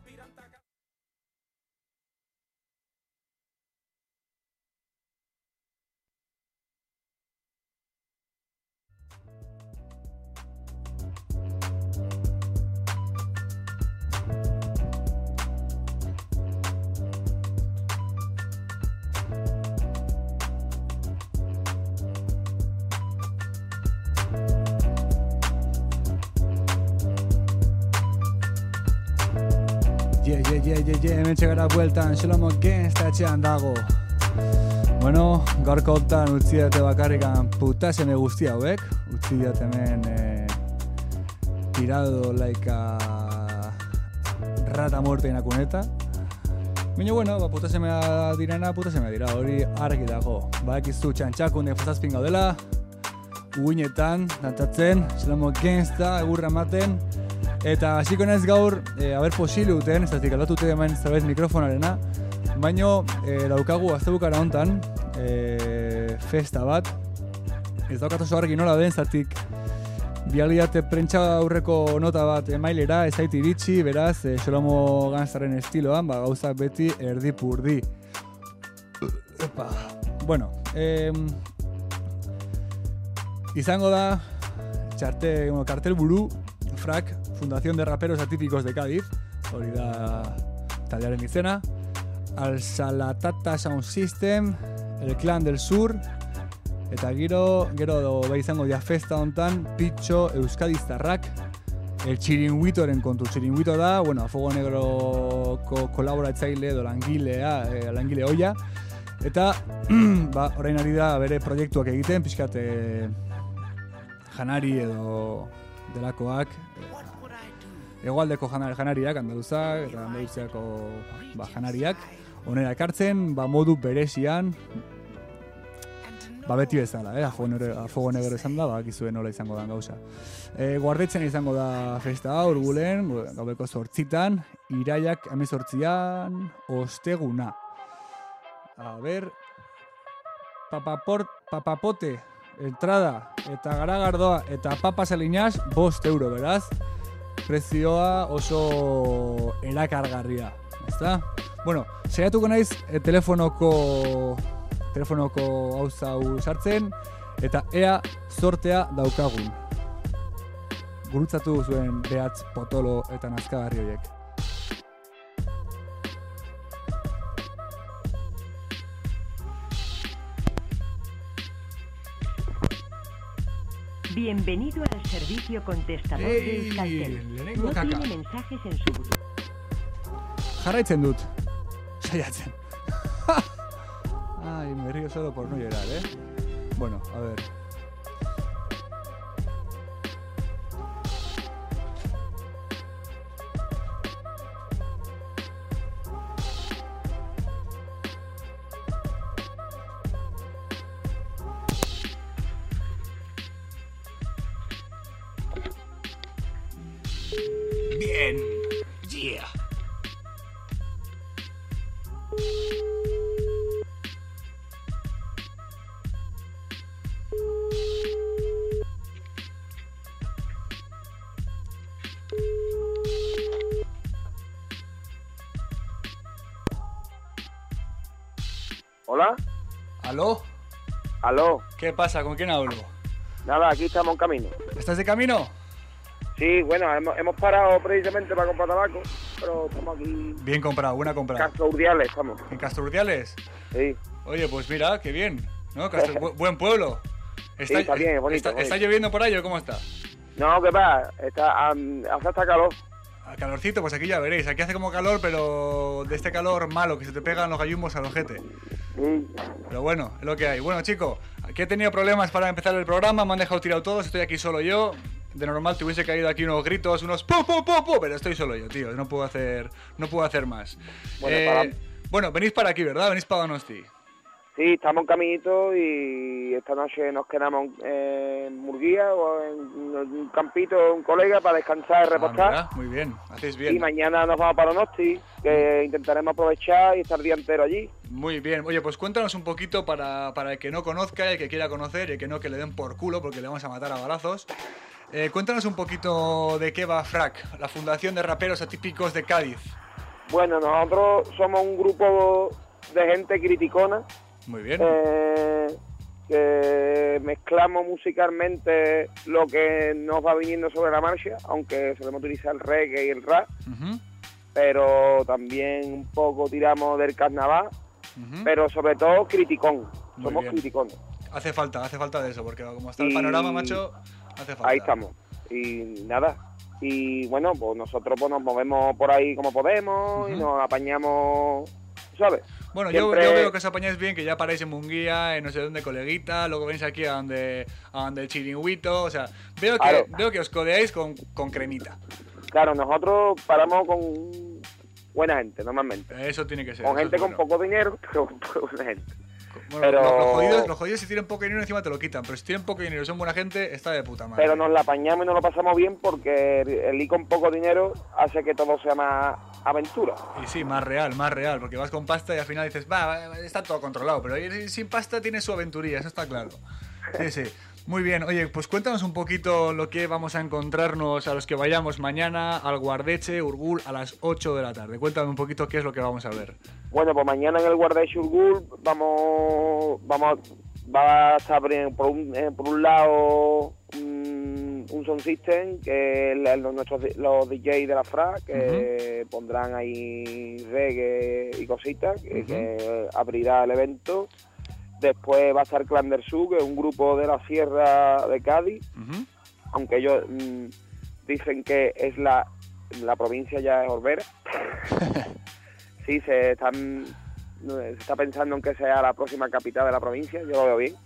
Hemen txegara bueltan, Shlomo Gangsta etxean dago. Bueno, gaurko optan utzi dute bakarrikan putaseme guzti hauek. Utzi dut hemen tirado laika rata muerte en la cuneta. Baina, bueno, putasemea direna, putasemea dira, hori argi dago. Badakizu txantxakunde fazazpin gaudela, uinetan, dantatzen, Shlomo Gangsta, egurra ematen. Eta hasiko naiz gaur, haber posible duten, ez datik aldatute hemen zerbait mikrofonarena, baino daukagu aztebukara hontan festa bat. Ez daukat oso argi nola den, zatik bialiate prentsa aurreko nota bat emailera, ez zait iritsi, beraz, Shlomo Gangstaren estiloan, gauzak beti erdipurdi. Epa. Bueno, izango da, kartel buru, FRAC, Fundación de Raperos Atípicos de Cádiz, hori da taldearen izena, Al Salatata Sound System, El Clan del Sur, eta gero izango dia festa hontan, Pitxo Euskadiztarrak, El Txiringuitoren kontu. Txiringuito da, bueno, A Fuego Negroko kolaboratzaile edo langile oia, eta orain ari da bere proiektuak egiten, pixkat janari edo delakoak, hegoaldeko janariak, andaluzak eta andaluziako janariak onera ekartzen, modu berezian, beti bezala, A Fuego Negro esan da, bakizuen nola izango da gauza. Guardetzen izango da festa urgulen, gaubeko 8 iraiak 18 osteguna. A ber, papapote, entrada eta garagardoa eta papa salinas 5 euro, beraz. Prezioa oso erakargarria, ezta? Bueno, saiatuko naiz telefonoko hau sartzen eta ea sortea daukagun. Gurutzatu zuen behatz potolo eta nazkagarri horiek. Bienvenido al servicio contestador de Euskaltel. No tiene mensajes en su buzón. Jarraitzen dut. Saiatzen. Ay, me río solo por no llorar, Bueno, a ver. Bien. Yeah. ¿Hola? ¿Aló? ¿Aló? ¿Qué pasa? ¿Con quién hablo? Nada, aquí estamos en camino. ¿Estás de camino? Sí, bueno, hemos parado precisamente para comprar tabaco, pero estamos aquí... Bien comprado, buena comprada. Castro Urdiales estamos. ¿En Castro Urdiales? Sí. Oye, pues mira, qué bien, ¿no? Buen pueblo. Sí, está bien, es bonito. ¿Está lloviendo por ahí o cómo está? No, ¿qué pasa? Hace hasta calor. Al calorcito, pues aquí ya veréis. Aquí hace como calor, pero de este calor malo, que se te pegan los gallumbos al ojete. Pero bueno, es lo que hay. Bueno, chicos, aquí he tenido problemas para empezar el programa, me han dejado tirado todos, estoy aquí solo yo. De normal te hubiese caído aquí unos gritos, unos pu, pero estoy solo yo, tío, no puedo hacer más. Bueno, venís para aquí, ¿verdad? Venís para Donosti. Sí, estamos en caminito y esta noche nos quedamos en Murguía o en un campito, un colega, para descansar y repostar. Mira, muy bien, hacéis bien. Y mañana nos vamos para Donosti, que intentaremos aprovechar y estar el día entero allí. Muy bien. Oye, pues cuéntanos un poquito para el que no conozca, el que quiera conocer y el que no, que le den por culo porque le vamos a matar a balazos. Cuéntanos un poquito de qué va FRAC, la Fundación de Raperos Atípicos de Cádiz. Bueno, nosotros somos un grupo de gente criticona. Muy bien. Que mezclamos musicalmente lo que nos va viniendo sobre la marcha, aunque solemos utilizar el reggae y el rap, pero también un poco tiramos del carnaval, pero sobre todo criticón. Somos criticones. Hace falta de eso, porque como está el panorama, macho, hace falta. Ahí estamos. Y nada. Y bueno, pues nosotros pues nos movemos por ahí como podemos y nos apañamos, ¿sabes? Bueno, siempre... yo veo que os apañáis bien, que ya paráis en Munguía, en no sé dónde, coleguita, luego venís aquí a donde el chiringuito, o sea, veo que os codeáis con cremita. Claro, nosotros paramos con buena gente, normalmente. Eso tiene que ser. Con gente con poco dinero, pero con buena gente. Bueno, pero... los jodidos si tienen poco dinero encima te lo quitan, pero si tienen poco dinero y son buena gente, está de puta madre. Pero nos la apañamos y nos lo pasamos bien porque el ir con poco dinero hace que todo sea más aventura. Y sí, más real, porque vas con pasta y al final dices, está todo controlado, pero ir sin pasta tiene su aventuría, eso está claro. Sí. Muy bien, oye, pues cuéntanos un poquito lo que vamos a encontrarnos a los que vayamos mañana al Guardeche Urgul a las 8 de la tarde. Cuéntame un poquito qué es lo que vamos a ver. Bueno, pues mañana en el Guardeche Urgul va a estar por un lado un sound system, que es los DJs de la FRA, que pondrán ahí reggae y cositas, que abrirá el evento. Después va a estar Clan del Sur, que es un grupo de la Sierra de Cádiz, aunque ellos dicen que es la provincia ya es Orbera. Sí, se está pensando en que sea la próxima capital de la provincia, yo lo veo bien.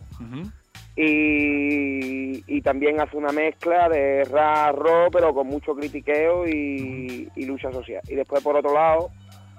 Y también hace una mezcla de rap, rock, pero con mucho critiqueo y lucha social. Y después, por otro lado,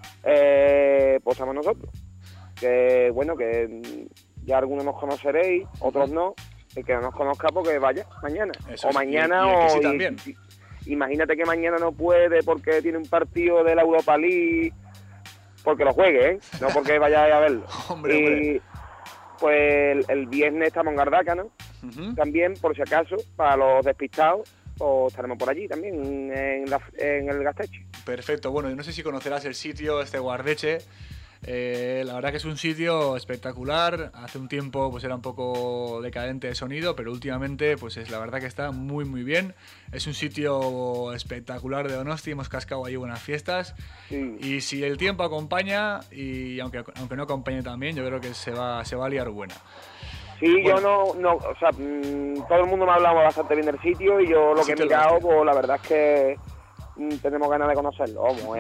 pues estamos nosotros. Que bueno, que ya algunos nos conoceréis, otros no. El que no nos conozca, porque vaya mañana. Eso o es, mañana y el que sí o... también. Imagínate que mañana no puede porque tiene un partido de la Europa League, porque lo juegue, ¿eh? No porque vaya a verlo. Hombre. Pues el viernes estamos en Gardaca, ¿no? También, por si acaso, para los despistados, pues estaremos por allí también, en el Gasteche. Perfecto, bueno, yo no sé si conocerás el sitio, Guardeche. La verdad que es un sitio espectacular. Hace un tiempo pues era un poco decadente de sonido, pero últimamente pues es la verdad que está muy muy bien. Es un sitio espectacular de Donosti, hemos cascado ahí buenas fiestas. Y si el tiempo acompaña, y aunque no acompañe también, yo creo que se va a liar buena. Sí, bueno. Yo no, o sea, todo el mundo me ha hablado bastante bien del sitio, y yo lo que he mirado, pues la verdad es que tenemos ganas de conocerlo, vamos,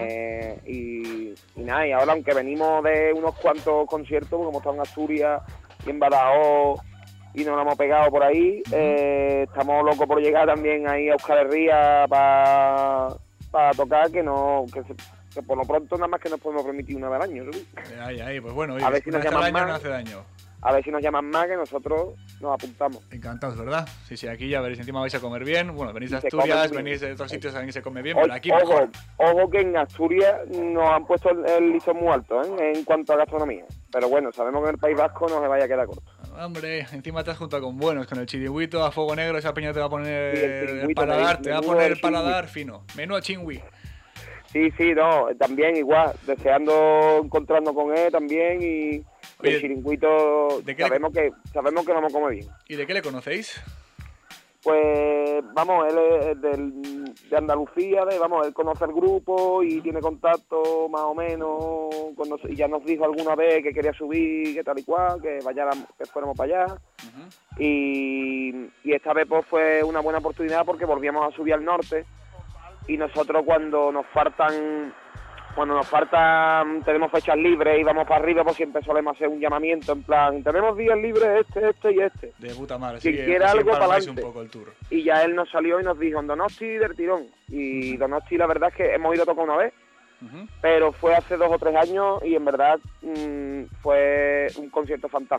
y nada, y ahora aunque venimos de unos cuantos conciertos, porque hemos estado en Asturias y en Badajoz y nos lo hemos pegado por ahí, estamos locos por llegar también ahí a Euskal Herria para tocar, que por lo pronto nada más que nos podemos permitir una vez al año, ¿sí? Ahí, pues bueno, oye, a ver si nos llaman más, no hace daño. A ver si nos llaman más, que nosotros nos apuntamos. Encantados, ¿verdad? Sí, aquí ya veréis, encima vais a comer bien. Bueno, venís de Asturias, venís de otros sitios también se come bien, pero aquí mejor. Ojo que en Asturias nos han puesto el listón muy alto, en cuanto a gastronomía. Pero bueno, sabemos que en el País Vasco no se vaya a quedar corto. Hombre, encima te has juntado con buenos, con el chiringüito a fuego negro, esa peña te va a poner el paladar fino. Menú a chingüí. Sí, no, también igual, deseando encontrarnos con él también, y oye, el chiringuito sabemos que vamos a comer bien. ¿Y de qué le conocéis? Pues vamos, él es de Andalucía, él conoce el grupo y tiene contacto más o menos con y ya nos dijo alguna vez que quería subir, que tal y cual, que fuéramos para allá. Y esta vez pues fue una buena oportunidad, porque volvíamos a subir al norte, y nosotros cuando nos faltan, tenemos fechas libres y vamos para arriba, pues siempre solemos hacer un llamamiento en plan, tenemos días libres este y este. De puta madre, si quiere algo, para adelante. Un poco el tour. Y ya él nos salió y nos dijo, en Donosti del tirón. Y Donosti, la verdad es que hemos ido a tocar una vez, pero fue hace 2 o 3 años, y en verdad fue un concierto fantasma.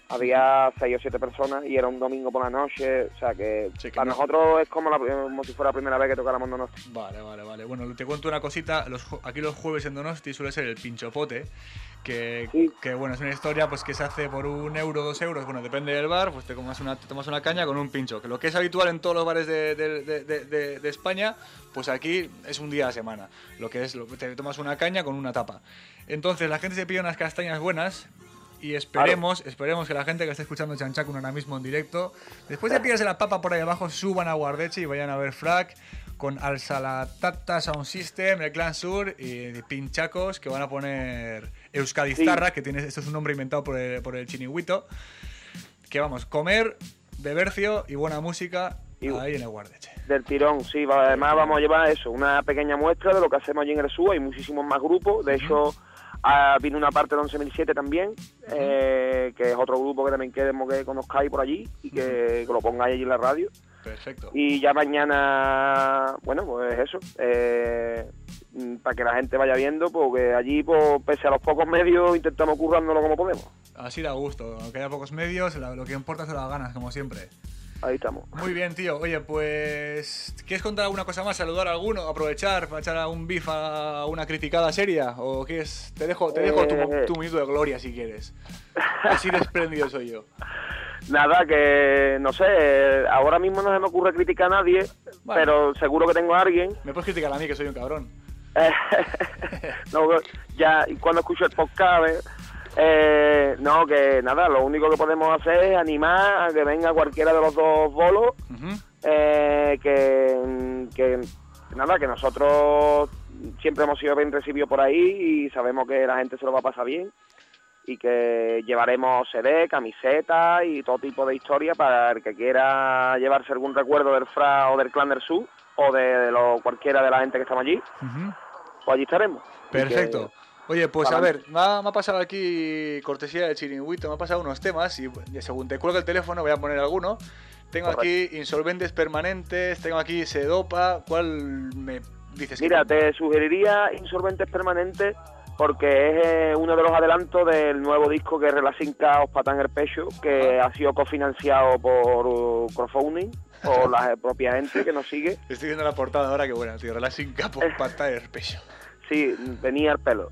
había 6 o 7 personas y era un domingo por la noche, o sea que, sí, que para nosotros es como si fuera la primera vez que tocáramos Donosti. Vale. Bueno, te cuento una cosita, aquí los jueves en Donosti suele ser el pinchopote, que bueno, es una historia pues que se hace por 1 euro, 2 euros, bueno, depende del bar, pues te tomas una caña con un pincho, que lo que es habitual en todos los bares de España, pues aquí es un día a la semana, te tomas una caña con una tapa. Entonces la gente se pide unas castañas buenas y esperemos que la gente que está escuchando Chanchacun ahora mismo en directo, después de pillarse la papa por ahí abajo, suban a Guardeche y vayan a ver Frac con Alsalatata Sound System, el Clan Sur y pinchacos que van a poner Euskadiztarra, sí. Esto es un nombre inventado por el Chinigüito, que vamos, comer, bebercio y buena música ahí en el Guardeche. Del tirón, sí, además vamos a llevar eso, una pequeña muestra de lo que hacemos allí en el Sur, hay muchísimos más grupos, de hecho viene una parte de 11.007 también, que es otro grupo que también queremos que conozcáis por allí y que lo pongáis allí en la radio. Perfecto. Y ya mañana, bueno, pues eso, para que la gente vaya viendo, porque allí, pues, pese a los pocos medios, intentamos currándolo como podemos. Así da gusto, aunque haya pocos medios, lo que importa son las ganas, como siempre. Ahí estamos. Muy bien, tío. Oye, pues, ¿quieres contar alguna cosa más? ¿Saludar a alguno? ¿Aprovechar para echar un bif a una criticada seria? ¿O quieres? Te dejo tu minuto de gloria si quieres. Así desprendido soy yo. Nada, que no sé, ahora mismo no se me ocurre criticar a nadie, vale. Pero seguro que tengo a alguien. Me puedes criticar a mí, que soy un cabrón. No, ya cuando escucho el podcast, no, que nada, lo único que podemos hacer es animar a que venga cualquiera de los dos bolos, que nada, que nosotros siempre hemos sido bien recibidos por ahí y sabemos que la gente se lo va a pasar bien. Y que llevaremos CD, camisetas y todo tipo de historias para el que quiera llevarse algún recuerdo del FRA o del Clan del Sur o de cualquiera de la gente que estamos allí, pues allí estaremos. Perfecto. Oye, pues a ver, me ha pasado aquí, cortesía del Chiringuito, me ha pasado unos temas y según te cuelgue el teléfono voy a poner alguno. Tengo aquí Insolventes Permanentes, tengo aquí Sedopa, ¿cuál me dices? Mira, te sugeriría Insolventes Permanentes porque es uno de los adelantos del nuevo disco que es Relacinca Os Patán el Pecho, que ha sido cofinanciado por crowdfunding, por la propia gente que nos sigue. Estoy viendo la portada ahora, que buena, tío, Relacinca Os Patán el Pecho. Sí, venía al pelo.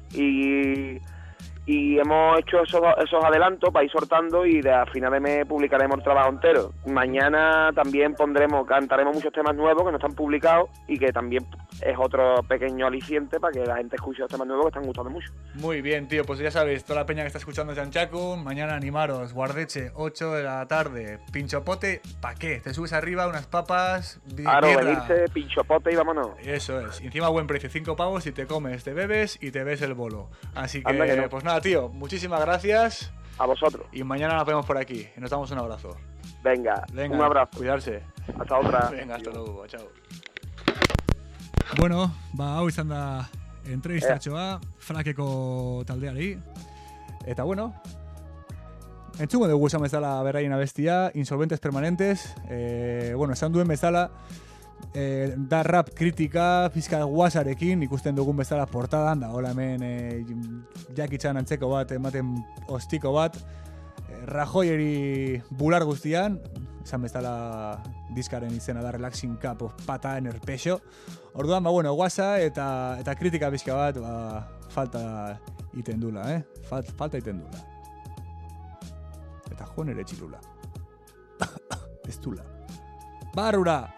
Y hemos hecho esos adelantos para ir sortando y a final de mes publicaremos el trabajo entero. Mañana también cantaremos muchos temas nuevos que no están publicados y que también es otro pequeño aliciente para que la gente escuche los temas nuevos que están gustando mucho. Muy bien, tío, pues ya sabéis, toda la peña que está escuchando Chanchacun, mañana animaros, Guardeche, 8 de la tarde, pinchopote, ¿pa' qué? Te subes arriba, unas papas, claro, venirse, pinchopote y vámonos. Eso es, encima buen precio, 5 pavos y te comes, te bebes y te ves el bolo. Así que no. Pues nada, tío, muchísimas gracias. A vosotros. Y mañana nos vemos por aquí y nos damos un abrazo. Venga, un abrazo. Cuidarse. Hasta otra. Venga, hasta luego, chao. Bueno, hau izan da entrevistatxoa Frakeko taldeari. Eta bueno, entzungo dugu esan bezala berraien abestia, Insolventes Permanentes. Bueno, esan duen bezala, da rap kritika, pizka guasarekin, ikusten dugun bezala portadan, da hola hemen jakitxan antzeko bat, ematen ostiko bat, Rajoyeri bular guztian, esan bezala diskaren izena da Relaxing Cup of Pata en el Pecho. Orduan, bueno, guasa eta kritika pizka bat, falta iten dula, falta iten dula. Eta joan ere txilula. Ez dula. Barrura!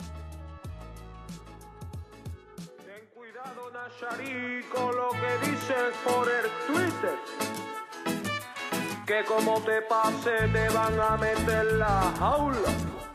Ten cuidado, Nacharí, con lo que dices por el Twitter. Que como te pase te van a meter la jaula.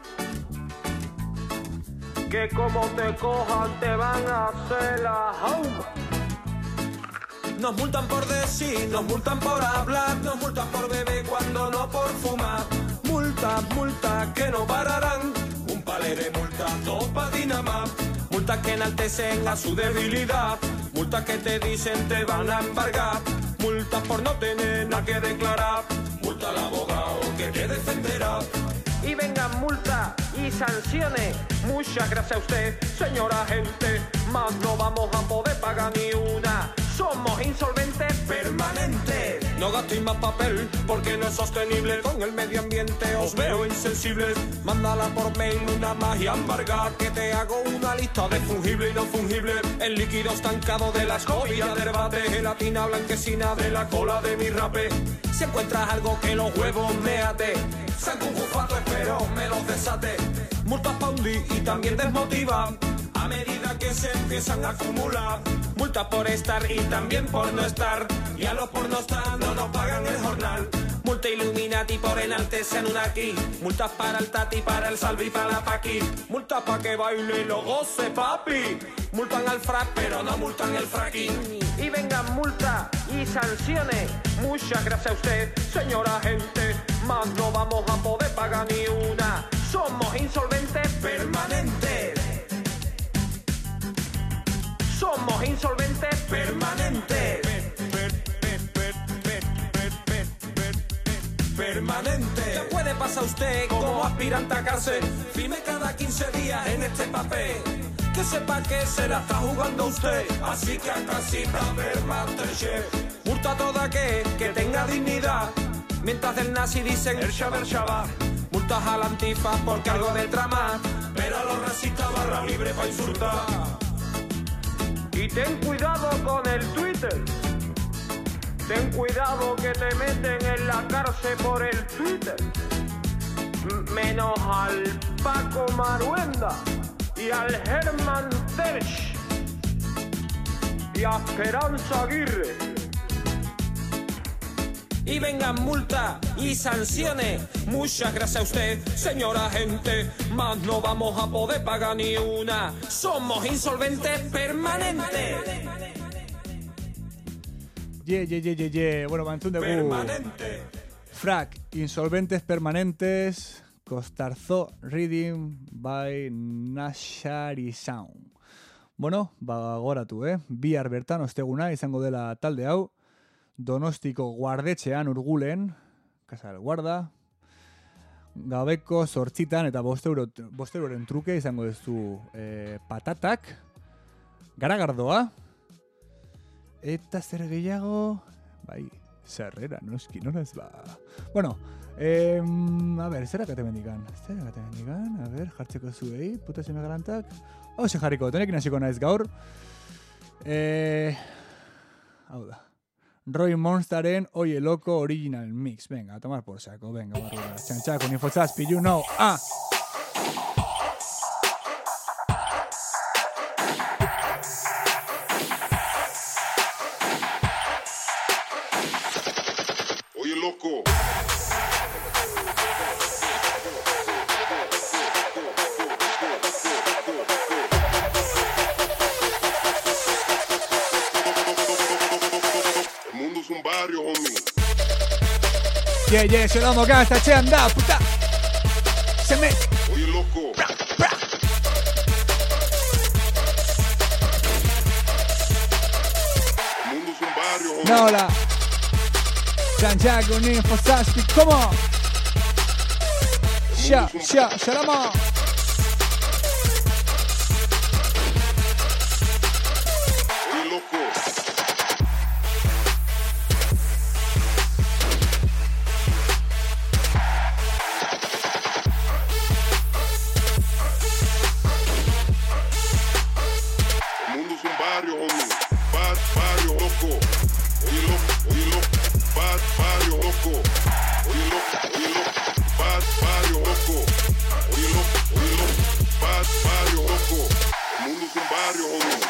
Que como te cojan te van a hacer la jaula. Nos multan por decir, nos multan por hablar, nos multan por beber cuando no por fumar. Multas, multas que no pararán, un palé de multas, dos pa' Dinamar. Multas que enaltecen a su debilidad, multas que te dicen te van a embargar. Multas por no tener nada que declarar, multa al abogado que te defenderá. Y vengan multas y sanciones, muchas gracias a usted, señora agente, más no vamos a poder pagar ni una. Somos insolventes permanentes. No escatima papel porque no es sostenible. Con el medio ambiente os veo insensibles. Mándala por mail una magia embargada que te hago una lista de fungible y no fungible. El líquido estancado de la escobilla de debate, gelatina blanquecina de la cola de mi rape. Si encuentras algo que los huevos me ate, saco un jufato, espero me los desate. Multas pa' hundir y también desmotivan a medida que se empiezan a acumular. Multas por estar y también por no estar, y a los por no estar no nos pagan el jornal. Multa Illuminati por enaltecer en una aquí. Multas para el Tati, para el Salvi, para la Paqui. Multas pa' que baile y lo goce, papi. Multan al frac, pero no multan el fracking. Y vengan multas y sanciones. Muchas gracias a usted, señora gente. Más no vamos a poder pagar ni una. Somos insolventes permanentes. Somos insolventes permanentes. Permanente. ¿Qué puede pasar usted como aspirante a cárcel? Firme cada 15 días en este papel. Que sepa que se la está jugando usted. Así que a casita permanente. Multa toda que tenga dignidad. Mientras del nazi dicen el Shabbat. Multas a la antifa porque algo de trama. Pero a los racistas barra libre pa' insultar. Y ten cuidado con el Twitter. Ten cuidado que te meten en la cárcel por el Twitter. Menos al Paco Maruenda y al Herman Tersch y a Esperanza Aguirre. Y vengan multas y sanciones. Muchas gracias a usted, señora gente. Más no vamos a poder pagar ni una. Somos insolventes permanentes. Bueno, mantzun dugu Permanente. Frac, insolventes permanentes, Costarzo Reading by Nashari Sound. Bueno, bagoratu, bihar bertan osteguna izango dela talde hau, Donostiko guardetxean Urgulen, Casa del Guarda, gabeko 8 eta 5 euroren truke izango duzu patatak, garagardoa, eta zer gehiago, bai, sarrera, noski, nolaz ba. Bueno, a ber, zer akate mendikan? A ber, jartzeko zuei, puta zeme garantak. Hauxe jarriko, tenekin hasiko naiz gaur. Hau da. Roy Monsteren Oye Loco Original Mix. Venga, a tomar por saco, venga, barruda. Chanchaco, Info Zazpi, you know, Oye, loco. El mundo es un barrio, homie. Yeah, שלום מוגס, תצא עמדה, פוטה. שמת. Oye, loco. El mundo es un barrio, homie. No, hola. Santiago, Info Zazpi, come on. Shalom. Oye, loco. El mundo es un barrio, homie. Barrio loco. Oye, loco. Barrio loco. Oye, loco. Barrio loco. Oye, loco. Barrio loco. El mundo es un barrio, homie.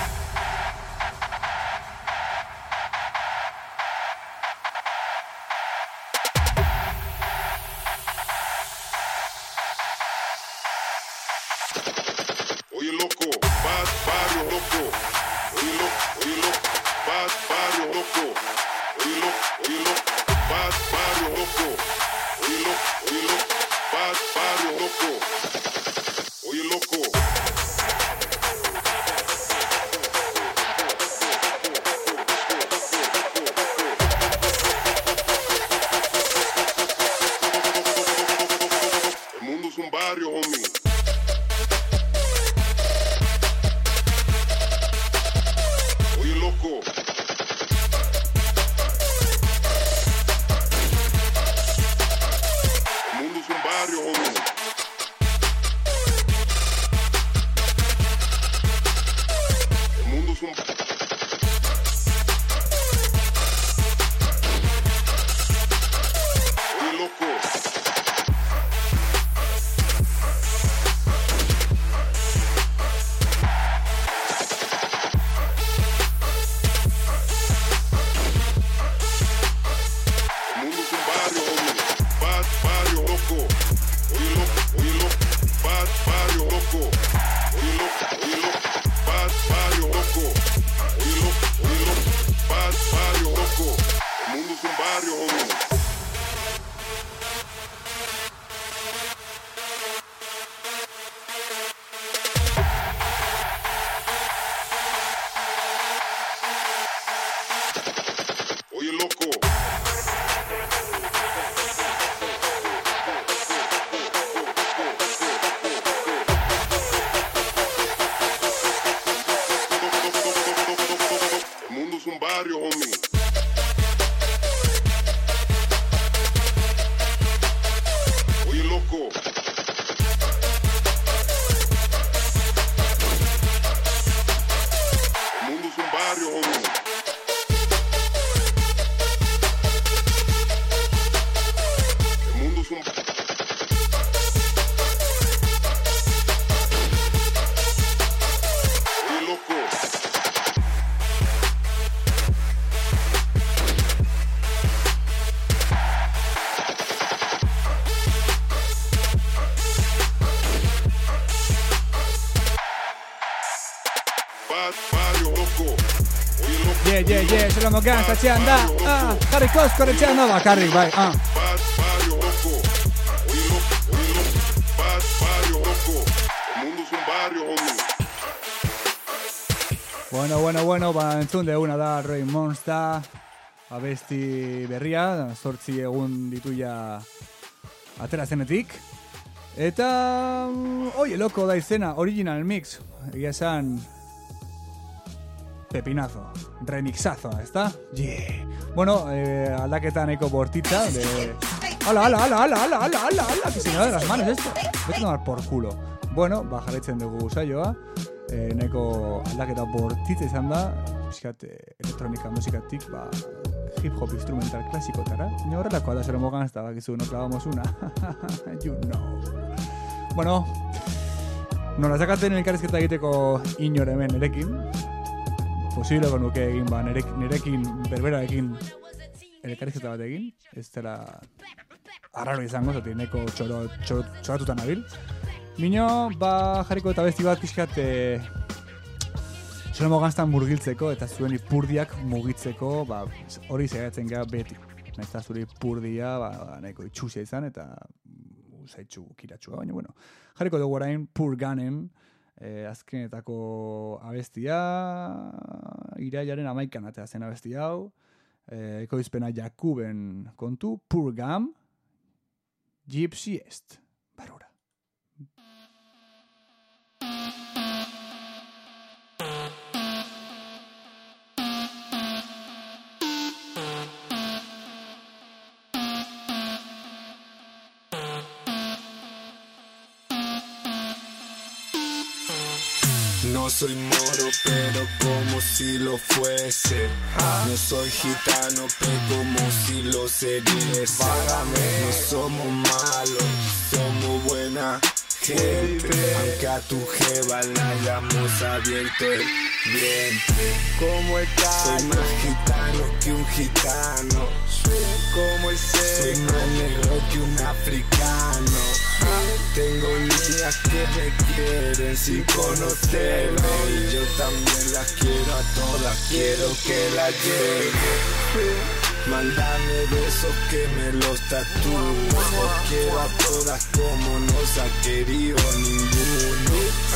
Oye, loco, barrio loco. Oye, loco, barrio loco. Oye, loco, barrio loco. Oye, loco, barrio loco. Oye, loco. El mundo es un barrio, homie. Oye, loco. barrio, homie. Oye, loco. El mundo es un barrio, homie. El mundo es un Oye, loco. Barrio, loco. Oye, loco. Yeah, שלמה גנץ, התשיענדה, קארי קוסקו רציאנו, קארי, ביי, Barrio loco. Oye, loco. Barrio loco. El mundo es un barrio, homie. Bueno, entzun deuna da Roy Monsta, abesti berria, 8 egun dituia atera zenetik. Eta, oye, loko da izena, original mix, egia esan, pepinazo, remixazo, ¿está? Yeah. Bueno, aldaketa nahiko bortitza, de... ¡Hala! Que se me va de las manos esto. Voy a tomar por culo. Bueno, jarraitzen dugu saioa. Nahiko aldaketa bortitza izan da. Piskat, elektronika musikatik, hip-hop instrumental klasikotara. Ni horrelakoa da Selmo Gans, eta bakizu, no clavamos una. You know. Bueno, nola zakaten elkarrizketa egiteko inor hemen erekin. Posibleko nuke egin, nirekin berberarekin elkarrizketa bat egin. Ez dela arraro izango, zati neko txoratuta nabil. Mino, jarriko eta besti bat pixkat Selmo Ganstan murgiltzeko eta zuen ipurdiak mugitzeko, hori zegatzen gara beti. Naizta zuri ipurdia, nahiko itxusia izan eta zaitxu kiratxua, baina bueno. Jarriko dugu orain Pur Ganen, azkenetako abestia, irailaren 11 atea zen abesti hau, ekoizpena Jakuben kontu, Pur Gam, Gypsy Est, barura. No soy moro, pero como si lo fuese. No soy gitano, pero como si lo seriese. No somos malos, somos buena gente. Aunque a tu jeva la hayamos abierto el vientre. ¿Cómo estás? Soy más gitano que un gitano. ¿Cómo es Soy más negro que un africano. Tengo niñas que me quieren sin conocerme. Y yo también las quiero a todas, quiero que las llegue. Mándame besos que me los tatúo. Os quiero a todas como nos ha querido ninguno.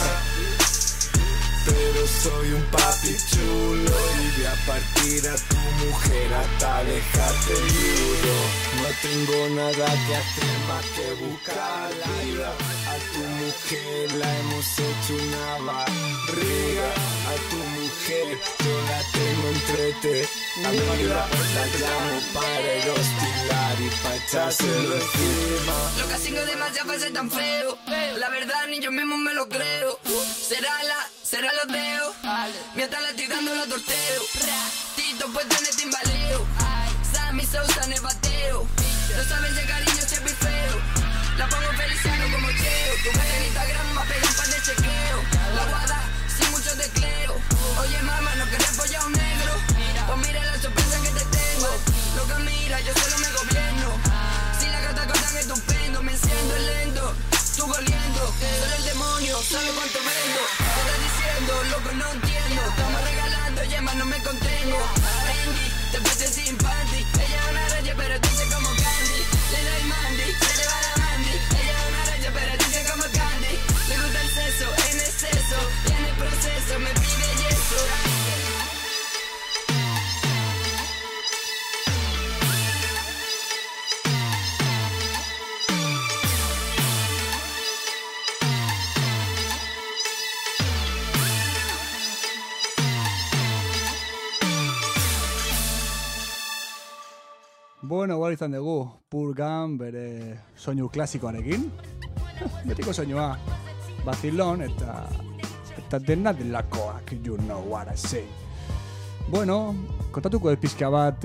Pero soy un papi chulo y voy a partir a tu mujer hasta dejarte viudo. No tengo nada que hacer más que buscarla. A tu mujer la hemos hecho una barriga. A tu mujer yo la tengo entretenida. La llamo para el hostilar y para echárselo encima. Lo que haciendo demasiado fue ser tan feo. La verdad ni yo mismo me lo creo. Será los dedos. Mientras la estoy dando los torteos. Tito pues tiene timbaleo. Sammy Sousa en el bateo. No sabes de cariño siempre feo. La pongo feliciano como Cheo. Tu cara en Instagram me pega un par de chequeo. La guada sin mucho tecleo. Oye mamá, no querés apoyar a un negro. Pues mira la sorpresa que te tengo. Lo que mira, yo solo me gobierno. Si la gata cortan estupendo, me enciendo lento. Tú goliendo, solo el demonio, sabe cuánto vendo. ¿Qué estás diciendo? Loco, no entiendo. Estamos regalando yemas, no me contengo. Bendy, te puse sin panty. Ella es una raya, pero dice como Candy. Le doy Mandy, se le va la Mandy. Ella es una raya, pero dice como Candy. Le gusta el sexo, en exceso. Y en el proceso me pide yeso. Bueno, igual izan dugu, Purgan bere soinu klasikoarekin. Betiko soinua, Bazilon eta dena delakoak, you know what I say. Bueno, kontatuko dut pixka bat,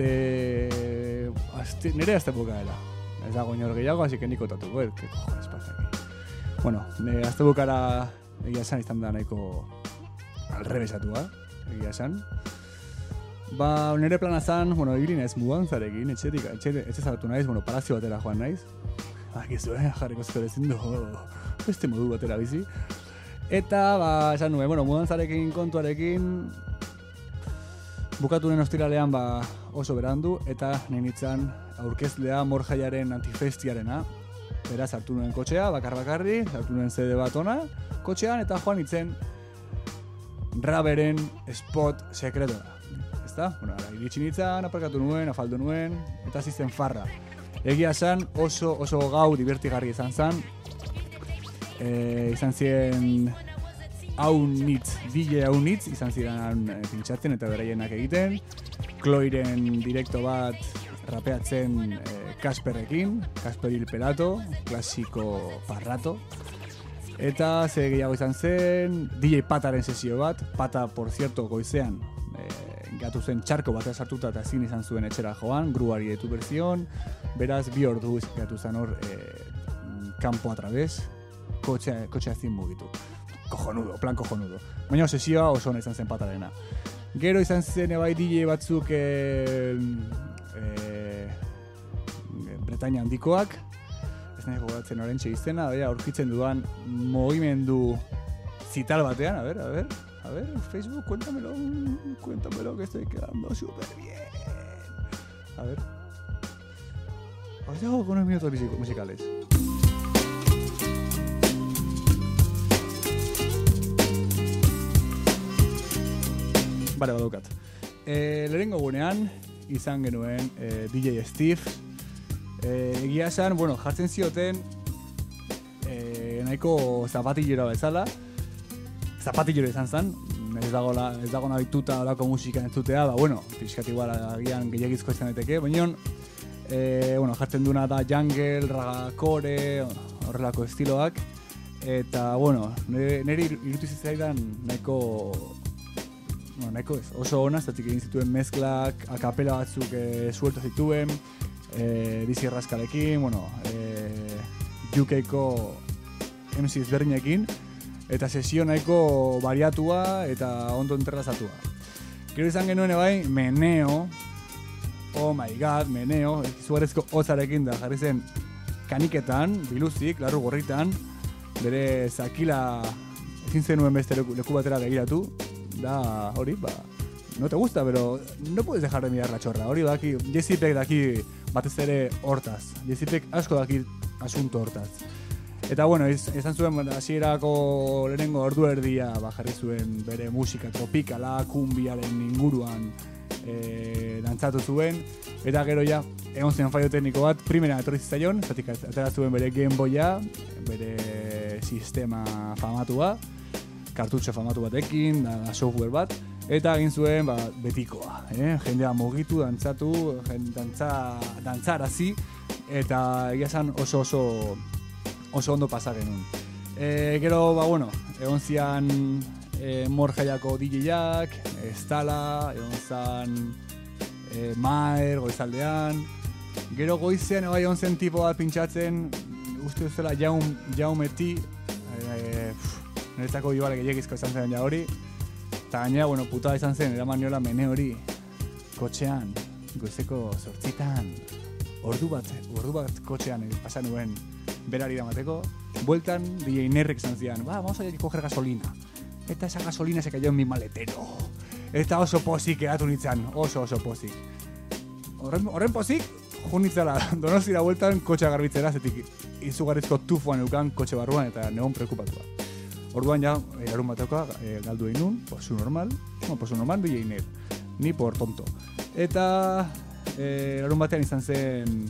nire azte bukaera. Ez dago inor gehiago, así que ni kontatuko, que cojones pasa aquí. Bueno, azte bukaera egia esan izan da nahiko alrebesatua, egia esan. Ba, nire plana zan, bueno, ibili naiz mudanzarekin, etxe zartu naiz, bueno, palazio batera joan naiz. Akizu, jarriko ezin du, beste modu batera bizi. Eta, ba, esan nuen, bueno, mudantzarekin kontuarekin, bukatu nuen ostiralean, ba, oso berandu, eta nenitzan aurkezlea Morjaiaren antifestiarena. Beraz, hartu nuen kotxea, bakarri, hartu nuen CD bat ona, kotxean, eta joan itzen Raberen spot sekretora. Ezta? Bueno, iritsi nintzen, aparkatu nuen, afaldu nuen, eta zizten farra. Egia esan, oso gau divertigarri izan zen. Izan ziren DJ Aunitz, izan ziren pintxatzen eta beraienak egiten. Kloiren direkto bat rapeatzen Kasperrekin, Kasperil Pelato, klasiko parrato. Eta ze gehiago izan zen, DJ Pataren sesio bat, Pata, por cierto, goizean, gatu zen txarko bat sartuta eta ezin izan zuen etxera joan, gruari etu berzion, beraz bi ordu gatu zen hor kampo a través, kotxea ezin mugitu. Cojonudo, plan cojonudo. Baina sesioa oso ona izan zen Patarena. Gero izan zen bai DJ batzuk Bretaña handikoak, ez nahi gogoratzen orentxe izena, aurkitzen dudan mugimendu zital batean, a ver, Facebook, cuéntamelo que estoy quedando súper bien. A ver. Os dejo con unos minutos musicales. Bale, badaukat. Lehenengo gunean, izan genuen DJ Steve. Egia esan, bueno, jartzen zioten nahiko zapatillero bezala. Zapatillero izan zen, ez dago nabituta olako musika entzutea, ba, bueno, pixkat igual agian gehiagizko izan daiteke, baina bueno, jartzen duna da jungle, ragacore, horrelako estiloak, eta, bueno, niri irutu zitzaidan nahiko ez, oso ona, zatik egin zituen mezklak, akapela batzuk suelto zituen, Dizzy Rascalekin, bueno, UK-ko MC ezberdinekin, eta sesio nahiko bariatua eta ondo entrelazatua. Gero izan genuen bai, Meneo, oh my god, Meneo, izugarrizko hotzarekin da jarri zen kaniketan, biluzik, larru gorritan, bere zakila ezin zenuen beste leku batera begiratu, da hori, ba, no te gusta, pero no puedes dejar de mirar la chorra. Hori daki, Jessipek daki batez ere hortaz. Jessipek asko daki asunto hortaz. Eta bueno, izan zuen hasierako lehenengo ordu erdia jarri zuen bere musika tropikala, kumbiaren inguruan dantzatu zuen. Eta gero ja, egon zen fallo tekniko bat, primera etorri zitzaion, zatik atera zuen bere Game Boya, bere sistema famatua, kartutxo famatu batekin, da software bat, eta egin zuen betikoa, jendea mugitu, dantzatu, dantzarazi, eta egia esan oso ondo pasa genuen. Gero, bueno, egon zian Morjaiako DJ-ak, Estala, egon zan Maer, goizaldean. Gero goizean egon zen tipo bat pintxatzen, uste duzela Jaumeti, niretzako igual gehiagizko izan zen ja hori. Eta gainera, bueno, putada izan zen, eraman niola mene hori, kotxean, goizeko 8:00, ordu bat kotxean pasan nuen berari damateko, bueltan DJ Nerrek izan zian, vamos a coger gasolina. Eta esa gasolina se cayó en mi maletero. Eta oso pozik eratu nintzen, oso pozik. Horren pozik, jun nintzela, Donostira bueltan kotxea garbitzera, zetik izugarrizko tufuan eukan kotxe barruan eta negon preocupatua. Orduan ja, larun batekoa galdu egin nun, posu normal, DJ Ner, ni por tonto. Eta larun batean izan zen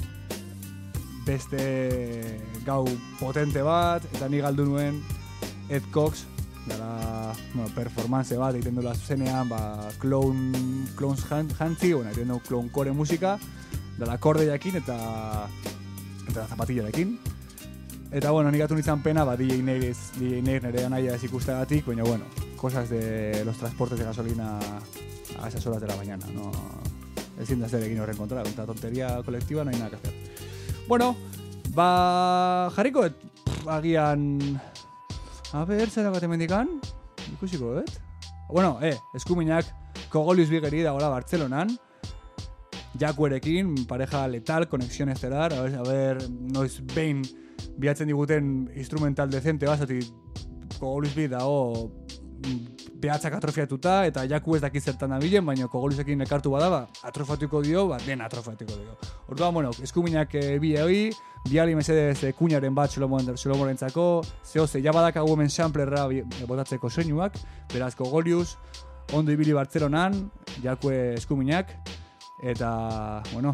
beste gau potente bat, eta ni galdu nuen Ed Cox, dara, performance bat, egiten duela zuzenean, Clones Hantzi, egiten du clowncore musika, dela kordeakin eta zapatillarekin. Eta, bueno, nik atu nintzen pena, DJ Neir nire anaia ez ikustagatik, baina, bueno, cosas de los transportes de gasolina a esas horas de la mañana, no... Ezin da zer egin horren kontra, eta tonteria kolektiba no hay nada que hacer. Bueno, jarriko, agian... A ver, zera bat emendikan? Ikusiko, Bueno, eskuminak Kogolius bigeri dagoela Bartzelonan, Jakuerekin, pareja letal, conexión estelar, a ver, noiz behin bihatzen diguten instrumental decente bazati Kogolius bi dago behatzak atrofiatuta eta Jaku ez daki zertan dabilen, baina Kogoliusekin ekartu badaba, atrofiatuko dio, den atrofiatuko dio. Orduan, bueno, eskuminak biali mesedez kuñaren bat Solomorentzako, zehose, jabadakagu hemen samplerra botatzeko soinuak, beraz Kogolius, ondo ibili Bartzelonan, Jakue eskuminak, eta, bueno,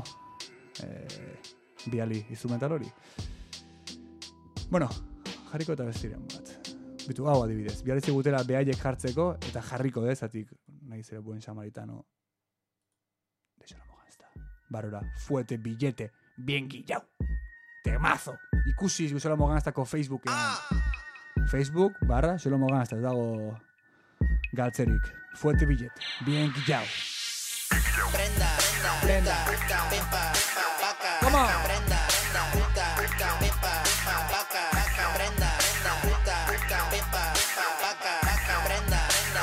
biali instrumental hori. Bueno, jarriko eta bestiren bat. Bitu, hau adibidez, bialitzi gutela behaiek jartzeko, eta jarriko dezatik, nahi zera buen samaritano. De Solomoganzta. Barora, fuete, billete, bien guillau. Temazo! Ikusi Solomoganztako Facebooken. Facebook, Solomoganzta, ez dago galtzerik. Fuete, billete, bien guillau. Prenda, pepa, vaca. Come on! Prenda, pepa, vaca. Prenda, pepa, vaca. Prenda,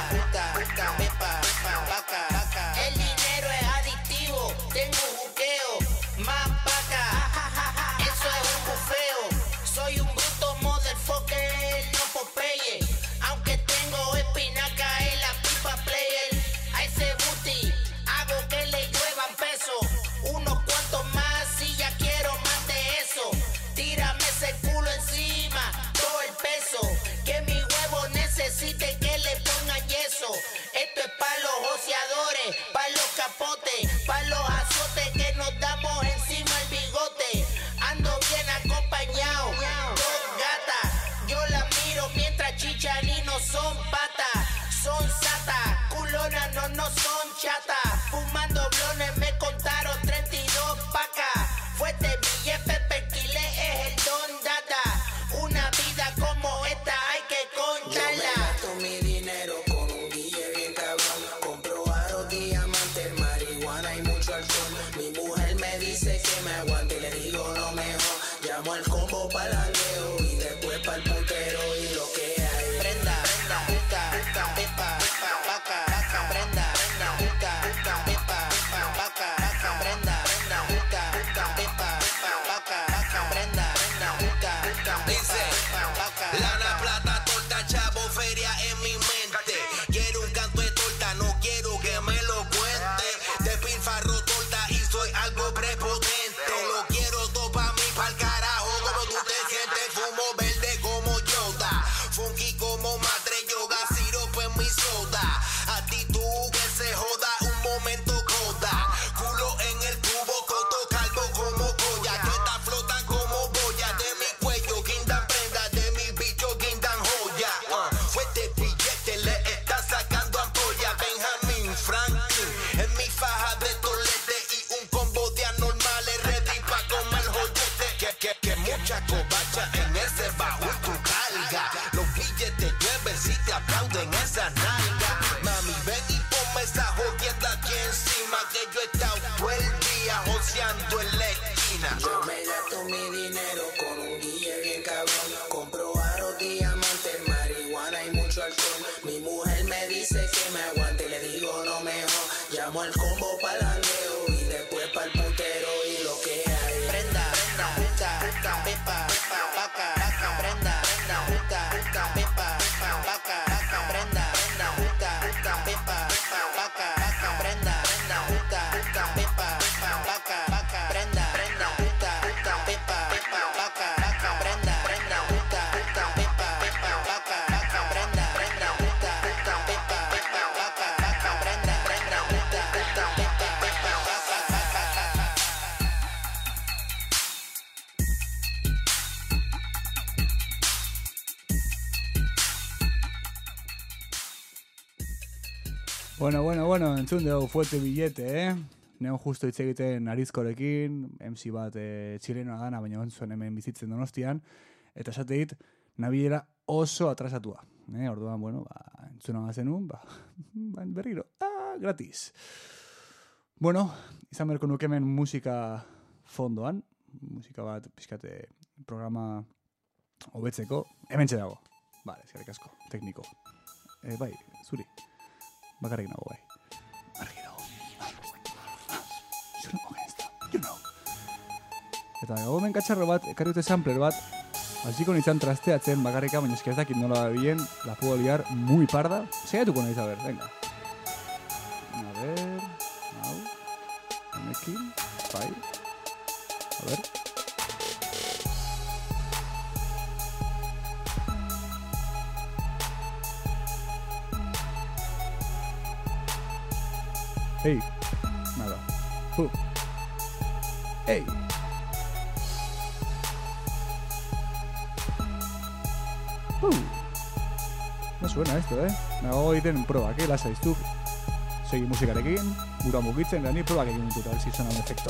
pepa, vaca. El dinero es adictivo, tengo un buqueo, más vaca. Eso es un bufeo, soy un bruto motherfucker, no Popeye. Aunque tengo espinaca en la pipa player, a ese booty hago que le lluevan pesos. Unos cuantos más si ya quiero más de eso. Tírame ese culo encima, todo el peso. Que mi huevo necesite que le pongan yeso. Esto es pa' los joseadores, pa' los capotes, pa' los azotes que nos damos encima el bigote. Ando bien acompañado, dos gatas. Yo las miro mientras chichan y no son patas. Son satas, culonas no son chatas. Fumando blones me contaron 32 pacas. Fuerte billete, Pequile es el don data. Una vida como esta hay que contarla. Yo me gasto mi dinero con un guille bien cabrón. Compro aros, diamantes, marihuana y mucho alcohol. Mi mujer me dice que me aguante y le digo no mejor. Llamo al combo para langueo y después para el putero y lo que hay. Prenda, pepa, vaca. Prenda, pepa, vaca. Prenda, pepa, vaca. Prenda, Dice, lana, plata, torta, chavo, feria en mi mente. Quiero un canto de torta, no quiero que me lo cuente. Despilfarro torta y soy algo prepotente. Lo quiero todo pa' mí, pa'l carajo, como tú te sientes. Fumo verde como Yoda, funky como madre yoga, sirope en mi soda. Actitud que se joda, un momento coda. Culo en el tubo, coto calvo como Goya. Que esta flotan como boya. De mi cuello guindan prenda, de mi bicho guindan joya. Fuerte billete le está sacando ampolla. Benjamin Franklin en mi faja de tolete y un combo de anormales ready pa' comer joyete. Que mucha covacha en ese baúl tu carga. Los billetes llueven si te aplauden esa nalga. Mami, ven y ponme esa jodienda aquí encima, que yo he estado todo el día joseando en la esquina. Yo me gasto mi dinero con un guille bien cabrón. Compro aros, diamantes, marihuana y mucho alcohol. Mi mujer me dice que me aguante y le digo no mejor. Llamo al combo para langueo y después para el putero y lo que hay. prenda, pepa, vaca. Prenda, pepa, vaca. Prenda, pepa, vaca. Prenda, pepa, vaca. Prenda, pepa, vaca. Prenda, pepa, vaca. Prenda, Bueno, entzun dugu fuerte billete, neon justo hitz egiten Arizkorekin, MC bat txilenoa dana, baina ontzuen hemen bizitzen Donostian, eta esate dit, nabilera oso atrasatua. Orduan, bueno, entzuna zenun, berriro, gratis. Bueno, izan berko nukemen musika fondoan, musika bat, pixkate, programa hobetzeko, hemen dago. Vale, eskerrik asko, tekniko. Bai, zuri, bakarrik nago, bai. Argi dago. You know. Eta gago hemen katxarro bat, ekarri dute sampler bat, hasiko nintzen trasteatzen bakarrika, baina ez dakit nola bien, la puedo liar muy parda. Segatuko nahiz, a ver, venga. A ver, hau, honekin, bai, a ver. Hey, nada. Hey. No suena esto, Nago egiten probak, lasa iztuk. Segi musikarekin, gura mugitzen, ni probak egin ditut, a ver si suena un efecto.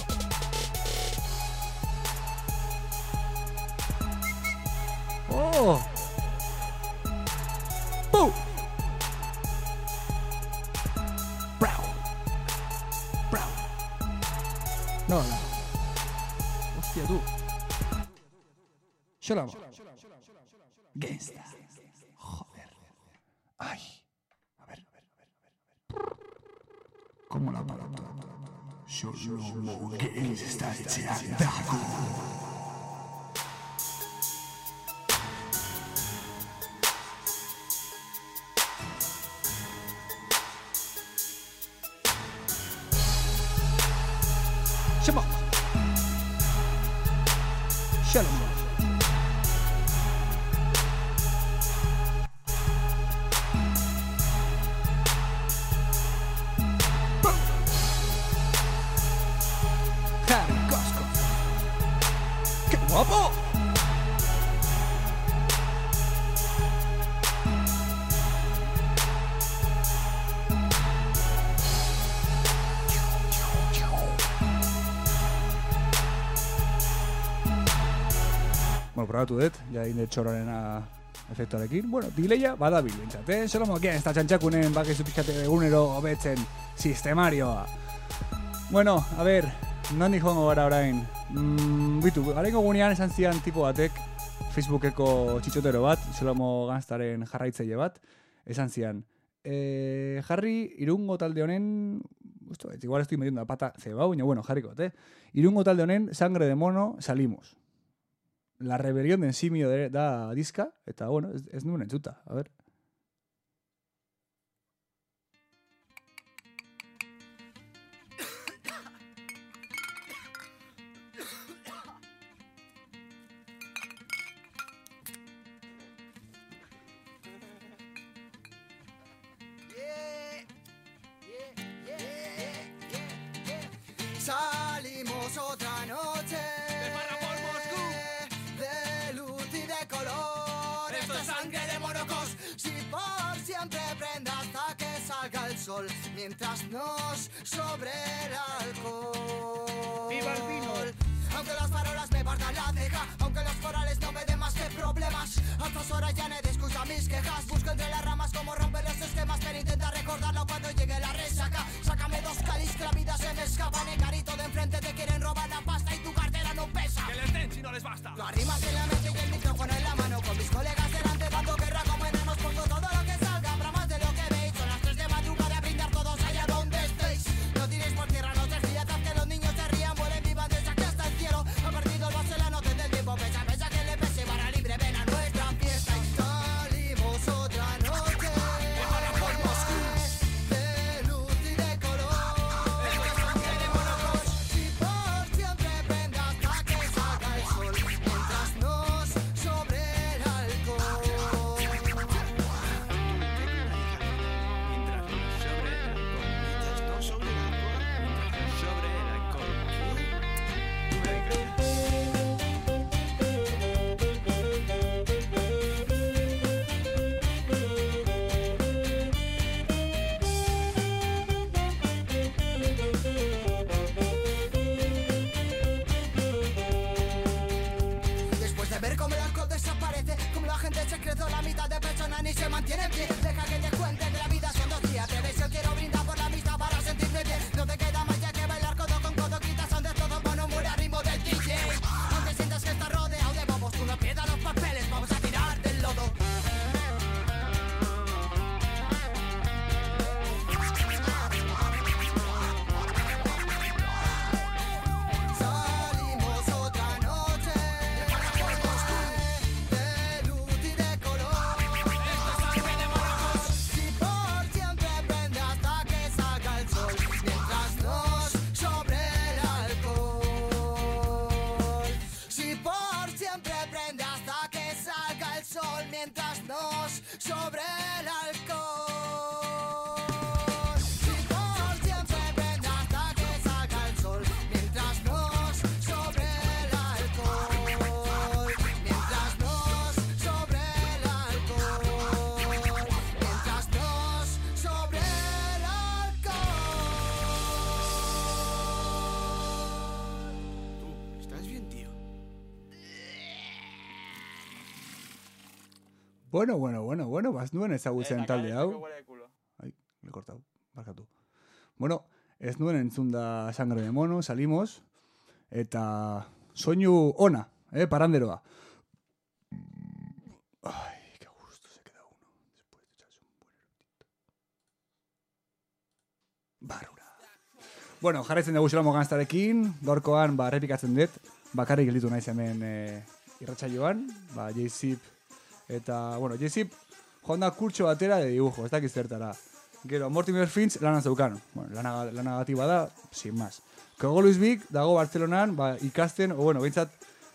Oh! ¡Bum! No. Hostia, tú. Shalom. Gangsta. Joder. Ay. A ver. ¿Cómo la palabra? Shalom. Gangsta. Shalom. Harry Costco. ¡Qué guapo! Bueno, probatu dut, ja inde txororena efektuarekin. Bueno, dileia badabil bintzat, Solomo, ez da txantxakunen bakizu pixkate egunero hobetzen sistemarioa. Bueno, a ver, nondik joango gara orain? Bitu, garengo gunean esan zian tipo batek, Facebookeko txitxotero bat, Solomo Ganztaren jarraitzaile bat, esan zian, jarri Irungo talde honen, igual estoy metiendo la pata cebau, baina bueno, jarriko, Irungo talde honen Sangre de Mono salimos. La rebelión de Simio da diska, eta bueno, ez nuen entzuta, a ver. Salimos otra noche de luz y de color. Esto es sangre de morocos. Si por siempre prenda hasta que salga el sol, mientras nos sobre el alcohol. ¡Viva el vino! Aunque las farolas me partan la ceja, aunque los corales no me den más que problemas, a estas horas ya nadie escucha mis quejas. Busco entre las ramas como romper los esquemas, pero intenta recordarlo cuando llegue la resaca. Sácame 2 calis que la vida se me escapa. En el carito de enfrente te quieren robar la pasta y tu cartera no pesa. Que les den si no les basta. Las rimas en la mente y el micrófono en la mano, con mis colegas delante dando guerra como enanos. Pongo todo lo que salga, habrá más de lo que veis. Son las 3 de madrugada, brindar todos allá donde estéis. No tiréis por tierra, no te rías, que los niños se rían, vuelen, vivan desde aquí hasta el cielo. Ha partido el vaso en la noche del tiempo, pesa que le pese, barra libre, ven a nuestra fiesta. Y salimos otra noche por Moscú, de luz y de color. Esto es sangre de morocos. Si por siempre prenda hasta que salga el sol, mientras no Bueno, bas nuen ezagutzen talde hau. Ai, le he cortado, barkatu. Bueno, ez nuen entzun da Sangre de Mono, salimos, eta soinu ona, paranderoa. Ay, qué gusto se queda uno después de echarse un buen erotito. Barura. Bueno, jarraitzen dugu Xolamo Gangstarekin, gaurkoan errepikatzen dut, bakarrik gelditu naiz hemen irratsaioan, J-Zip eta, bueno, J-Zip joan da kurtso batera de dibujo, ez dakiz zertara. Gero, Mortimer Finch lana zeukan. Bueno, lanagatik bada, sin más. Kogo Luis Big dago Bartzelonan, ikasten, o bueno, behintzat,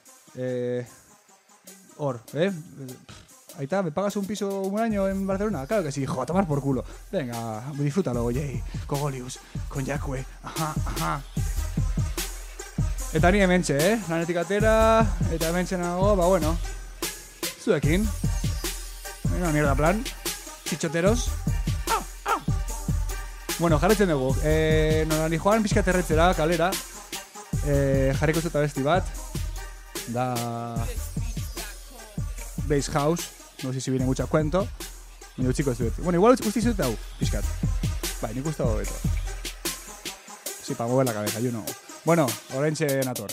hor, Aita, ¿me pagas un piso un año en Barcelona? Claro que sí, hijo, a tomar por culo. Venga, disfrútalo, oye, Kogolius, con Jakue, ajá. Eta ni hementxe, lanetik atera, eta hementxe nago, bueno, zuekin. Una mierda plan, chichoteros. Bueno, jarretzen dugu. Nolani joan pixkat erretzera, kalera. Jarriko zuta besti bat. Da... Bass House. No sé si viene mucho a cuento. Baina utxiko ez duet. Bueno, igual usti zuet hau, pixkat. Bai, nik uste hau beto. Sí, para mover la cabeza, yo no. Bueno, oraintxe nator.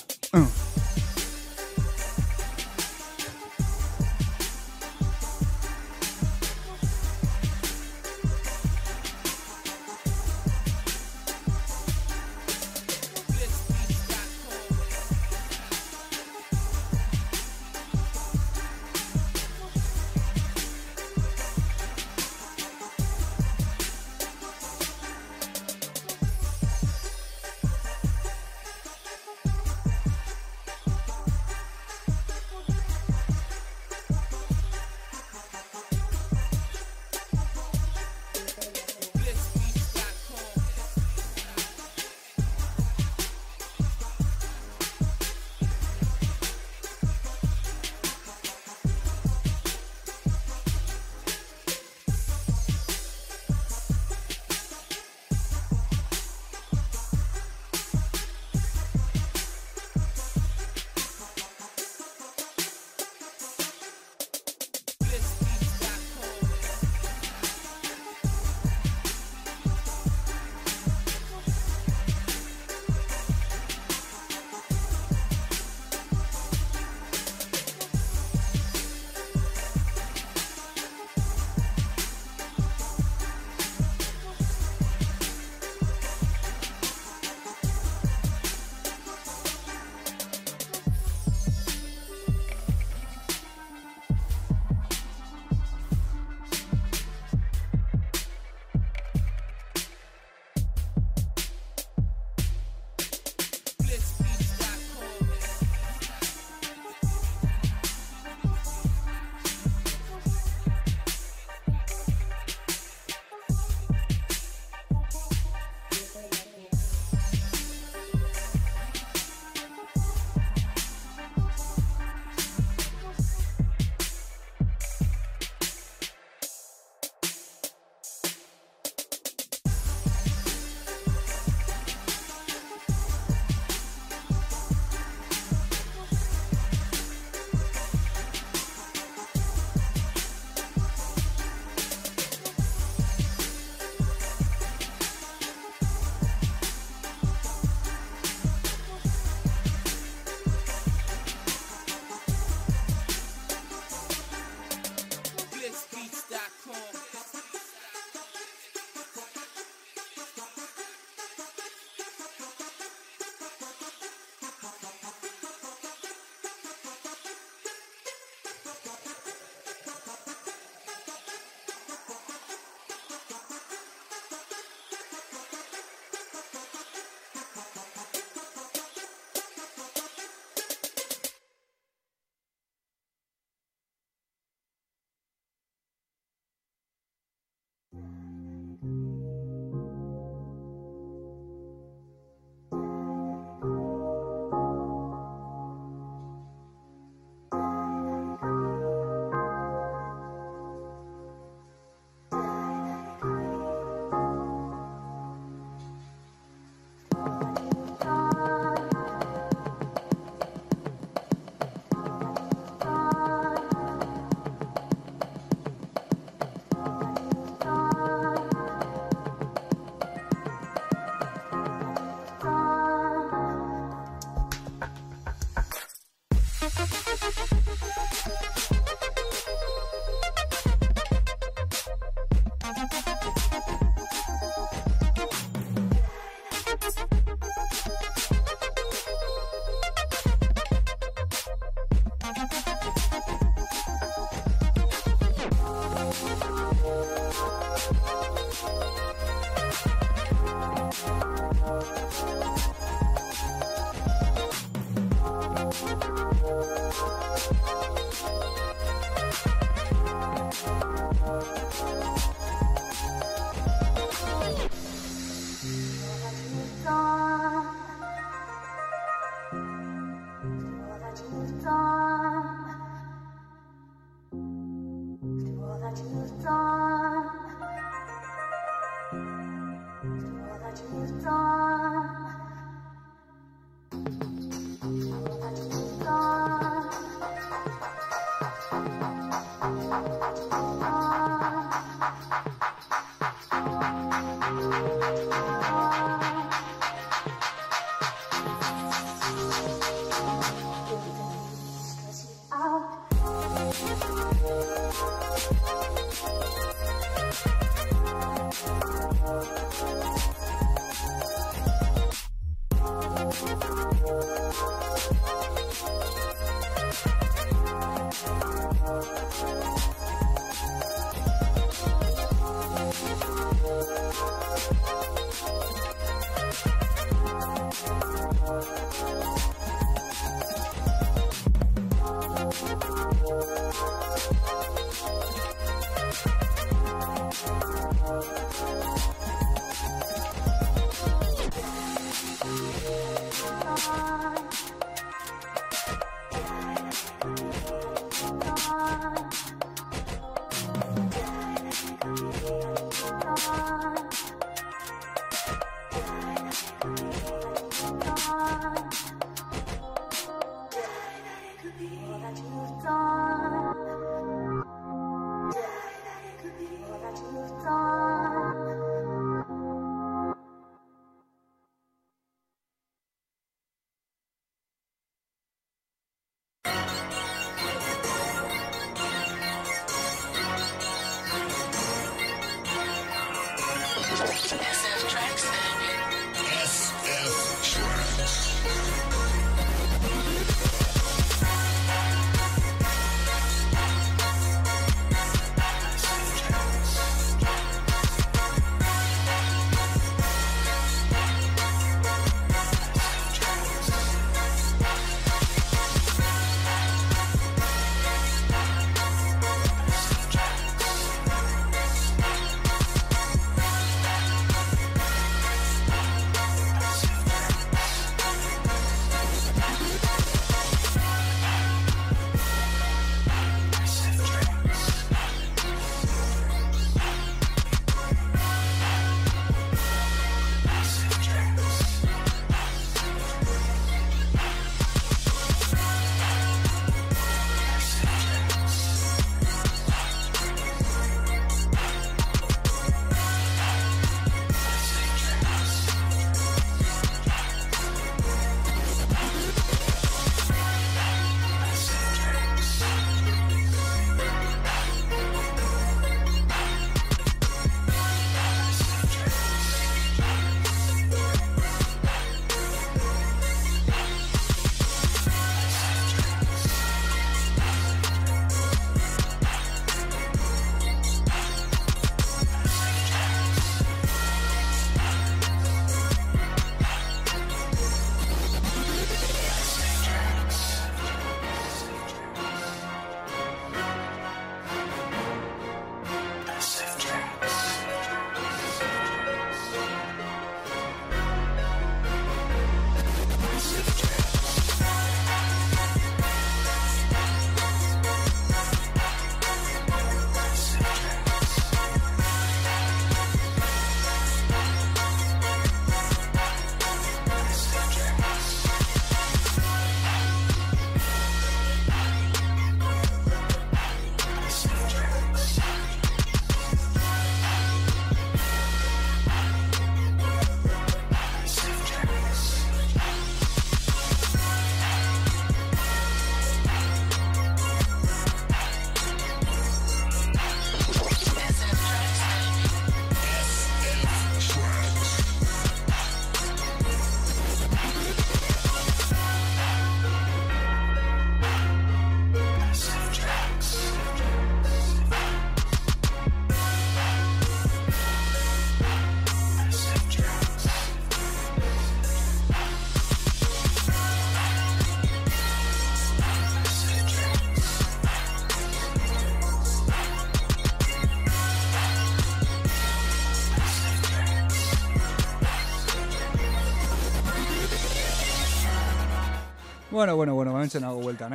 Bueno, hemen nago bueltan,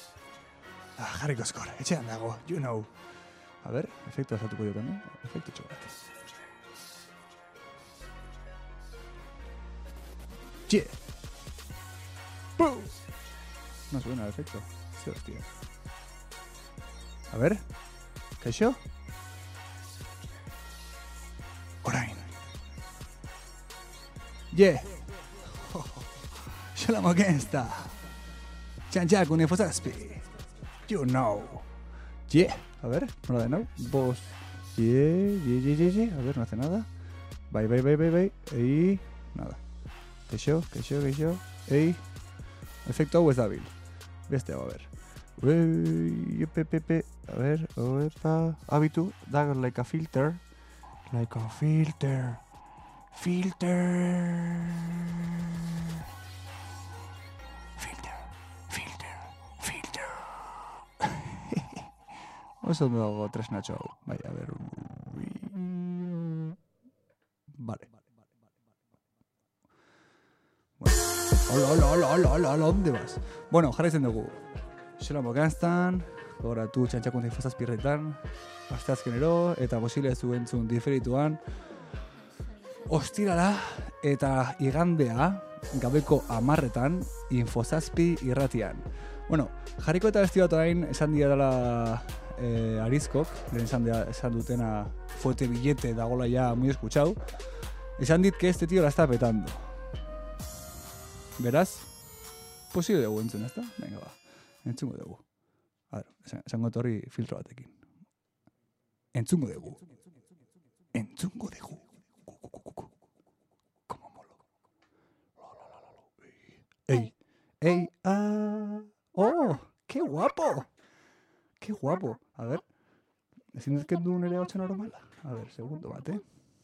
jarriko eskor, etxean dago, you know. A ber, efektu azatuko diotan, efektu txobat. Yeah. No suena el efecto. Sí, hostia. A ver. ¿Kaixo? Orain. Yeah. Shalom Gangsta. Txantxakun F7. You know. Yeah. A ver, no de nuevo. Vos. Yeah. A ver, no hace nada. Bye. Ey. Nada. Kaixo. Ey. Efecto hau ez dabil. Beste hau, a ver. A ver, oepa. Habitu, da like a filter. Like a filter. Oso dago tresnatxo hau. Bai, a ver. Vale. Hola, ¿dónde vas? Bueno, jarraitzen dugu. Shalom Gangsta, gogoratu Txantxakun F7 asteazkenero, eta posible zu entzun diferituan. Ostirala eta igandea, gabeko 10:00 Info7 irratian. Bueno, jarriko eta besti bat orain esan diadala Arizkok, esan dutena fuerte billete dagola ya muy escuchado. Esan dit que este tío la está petando. Beraz, posible dugu entzun, ezta? Venga, ba. Entzungo dugu. A ver, esango torri filtro batekin. Entzungo dugu. Como molo. Ey, oh, qué guapo. A ver, ezin dut kendu nire hotxa normala. A ver, segundo bate.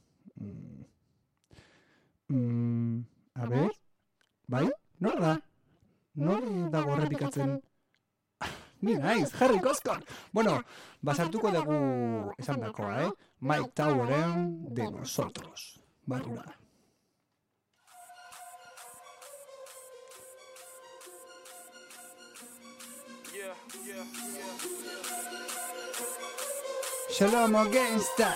A ver, bai? Nor dago errepikatzen? Ni naiz, Harry Koskor. Bueno, basartuko dugu esan dakoa, Mike Toweren de Nosotros. Barrura. Shalom Gangsta.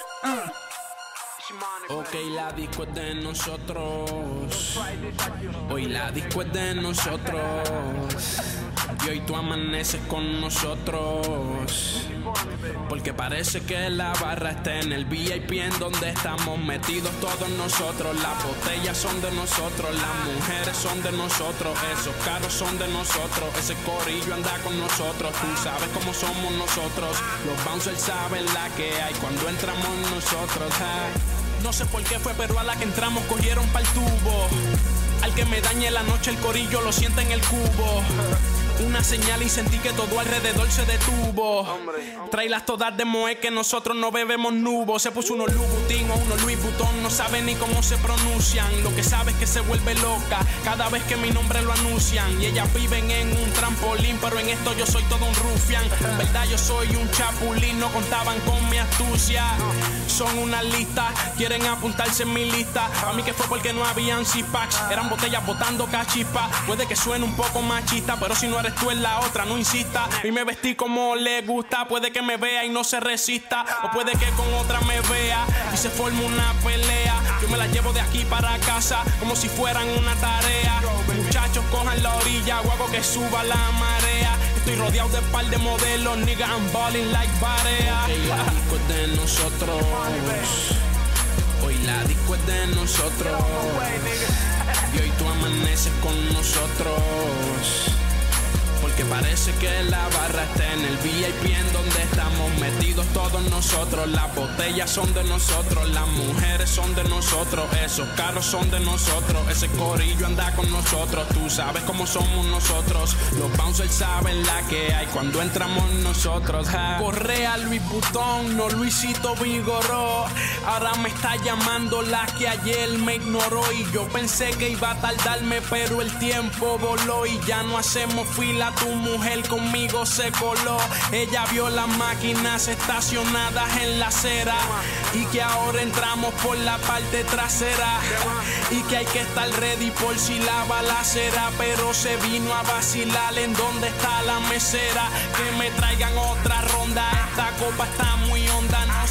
Ok, la disco es de nosotros. Hoy la disco es de nosotros. Y hoy tú amaneces con nosotros. Porque parece que la barra está en el VIP en donde estamos metidos todos nosotros. Las botellas son de nosotros, las mujeres son de nosotros, esos carros son de nosotros, ese corillo anda con nosotros. Tú sabes cómo somos nosotros, los bouncers saben la que hay cuando entramos nosotros. No sé por qué fue, pero a la que entramos cogieron pa'l tubo. Al que me dañe la noche el corillo lo siente en el cubo. Una señal y sentí que todo alrededor se detuvo. Tráelas todas de Moe que nosotros no bebemos nubo. Se puso unos Louboutin o unos Louis Vuitton, no sabe ni cómo se pronuncian. Lo que sabe es que se vuelve loca cada vez que mi nombre lo anuncian. Y ellas viven en un trampolín, pero en esto yo soy todo un rufián. En verdad yo soy un chapulín, no contaban con mi astucia. Son una lista, quieren apuntarse en mi lista. A mí que fue porque no habían six-packs, eran botellas botando cachispa. Puede que suene un poco machista, pero si no eres tú en la otra, no insista. Y me vestí como le gusta, puede que me vea y no se resista, o puede que con otra me vea y se forme una pelea. Yo me la llevo de aquí para casa como si fueran una tarea. Muchachos, cojan la orilla o hago que suba la marea. Estoy rodeado de par de modelos, nigga, I'm balling like Barea. Okay, la disco es de nosotros. Hoy la disco es de nosotros. Y hoy tú amaneces con nosotros. Porque parece que la barra está en el VIP en donde estamos metidos todos nosotros. Las botellas son de nosotros, las mujeres son de nosotros, esos carros son de nosotros, ese corillo anda con nosotros. Tú sabes cómo somos nosotros, los bouncers saben la que hay cuando entramos nosotros. Correa Louis Vuitton, no Luisito Vigoró. Ahora me está llamando la que ayer me ignoró. Y yo pensé que iba a tardarme, pero el tiempo voló y ya no hacemos fila. Tu mujer conmigo se coló. Ella vio las máquinas estacionadas en la acera y que ahora entramos por la parte trasera y que hay que estar ready por si la balacera. Pero se vino a vacilar en donde está la mesera. Que me traigan otra ronda, esta copa está muy honda. No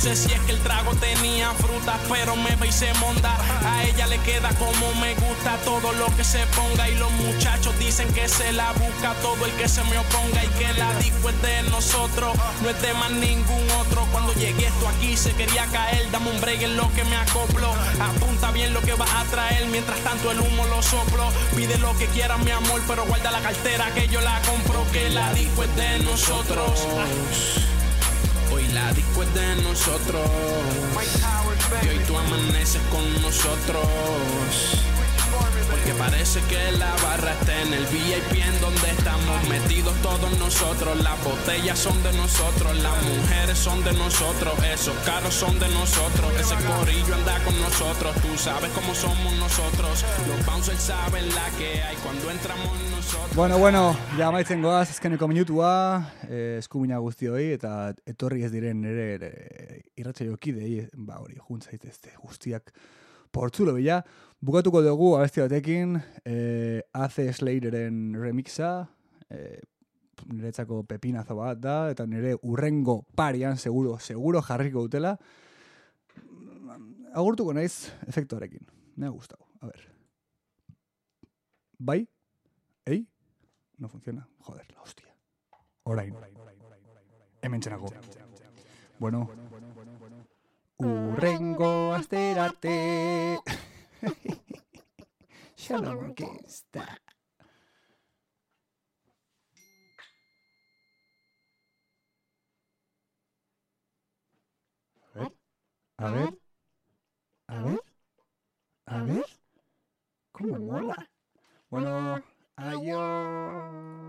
sé si es que el trago tenía fruta, pero me hice monda. A ella le queda como me gusta todo lo que se ponga. Y los muchachos dicen que se la busca todo el que se me oponga. Y que la disco es de nosotros, no es de más ningún otro. Cuando llegué esto aquí se quería caer, dame un break en lo que me acoplo. Apunta bien lo que vas a traer, mientras tanto el humo lo soplo. Pide lo que quieras mi amor, pero guarda la cartera que yo la compro. Que la disco es de nosotros. Hoy la disco es de nosotros. Y hoy tú amaneces con nosotros. Porque parece que la barra está en el VIP en donde estamos metidos todos nosotros. Las botellas son de nosotros, las mujeres son de nosotros, esos carros son de nosotros, ese corillo anda con nosotros. Tú sabes cómo somos nosotros, los bouncers saben la que hay cuando entramos nosotros. Bueno, ja amaitzen goaz, azkeneko minutua, eskumina guztioi, eta etorri ez diren nire irratsaiokideei, hori, juntzaitezte guztiak portzulo bila. Bukatuko dugu abesti batekin, AC Slayeren remixa, niretzako pepinazo bat da, eta nire urrengo parian seguro jarriko dutela. Agurtuko naiz efektuarekin, nire gustau, a ver. Bai? Ei? No funciona, joder, la hostia. Orain. Hemen txenako. Bueno. Urrengo asterarte. Shalom orquesta. A ver. ¿Cómo mola? Bueno, adiós.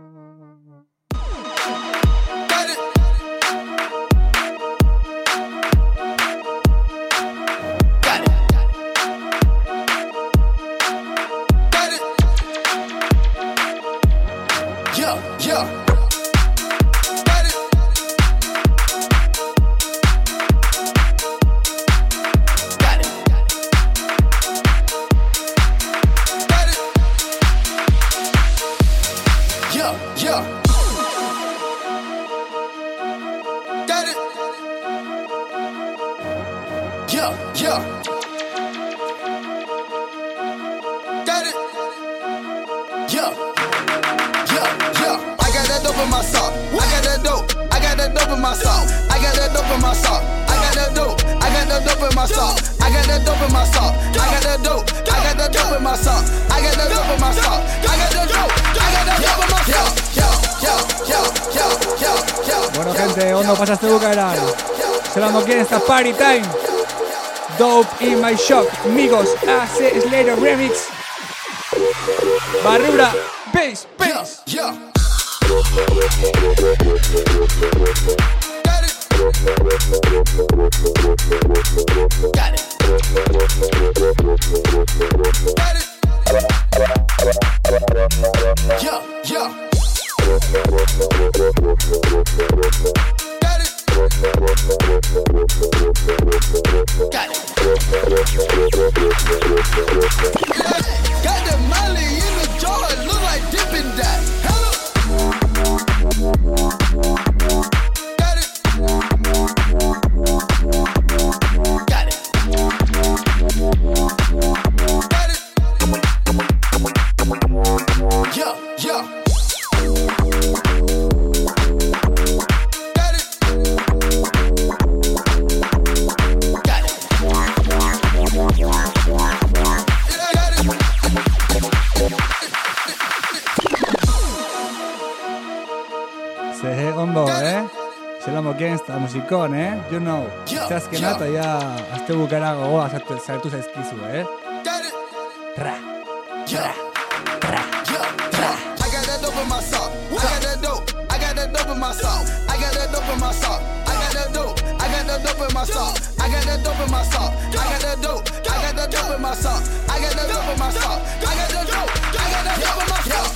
Bueno, gente, ¿dónde pasaste bucaerán? Se la moqué en esta party time. Dope in my shop, amigos, AC Slayer remix. Barrura, bass. Got the Molly in the jar, it look like dipping that. Esta musikon, you know. Zazkenata ja azte bukara gogoa zartu zaizkizu, Tra. I got that dope in my sock. I got that dope. I got that dope in my sock. I got that dope in my sock. I got that dope. I got that dope in my sock. I got that dope in my sock. I got that dope. I got that dope in my sock. I got that dope in my sock. I got that dope. I got that dope in my sock.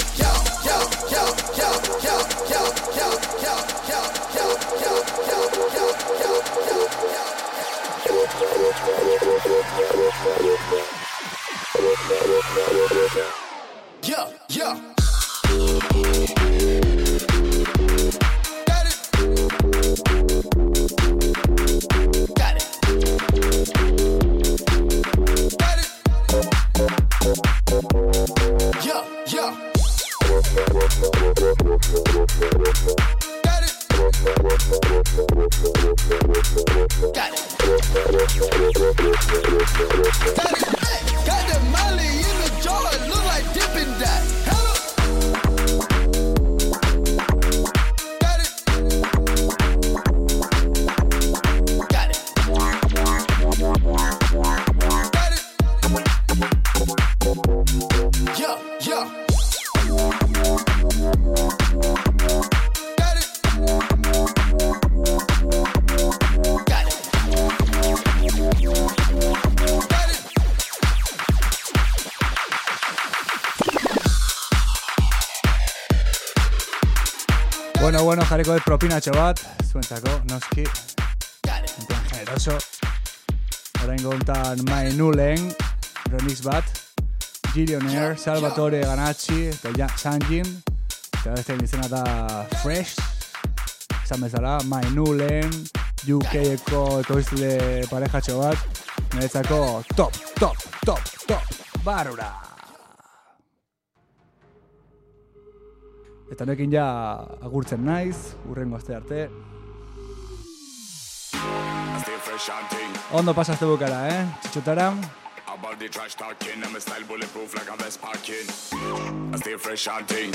Got it. Got that Molly in the jar, it look like dipping that. Hello. Got it. Got it. Got it. Yeah, yeah. Got it. Got it. Bueno, jarriko dut propinatxo bat, zuentzako, noski, en plan generoso. Oraingo hontan Maenulen, remix bat, Gillionaire, Salvatore Ganacci, eta Sanjin, eta beste izena da Fresh, esan bezala, Maenulen, UK-eko ekoizle parejatxo bat, niretzako top, barura! Eta nekin ja agurtzen naiz, urrengo aste arte. Ondo pasazte bukara, Txitxotara. About the trash talking and my style bulletproof like a vest parking. I stay fresh and ting.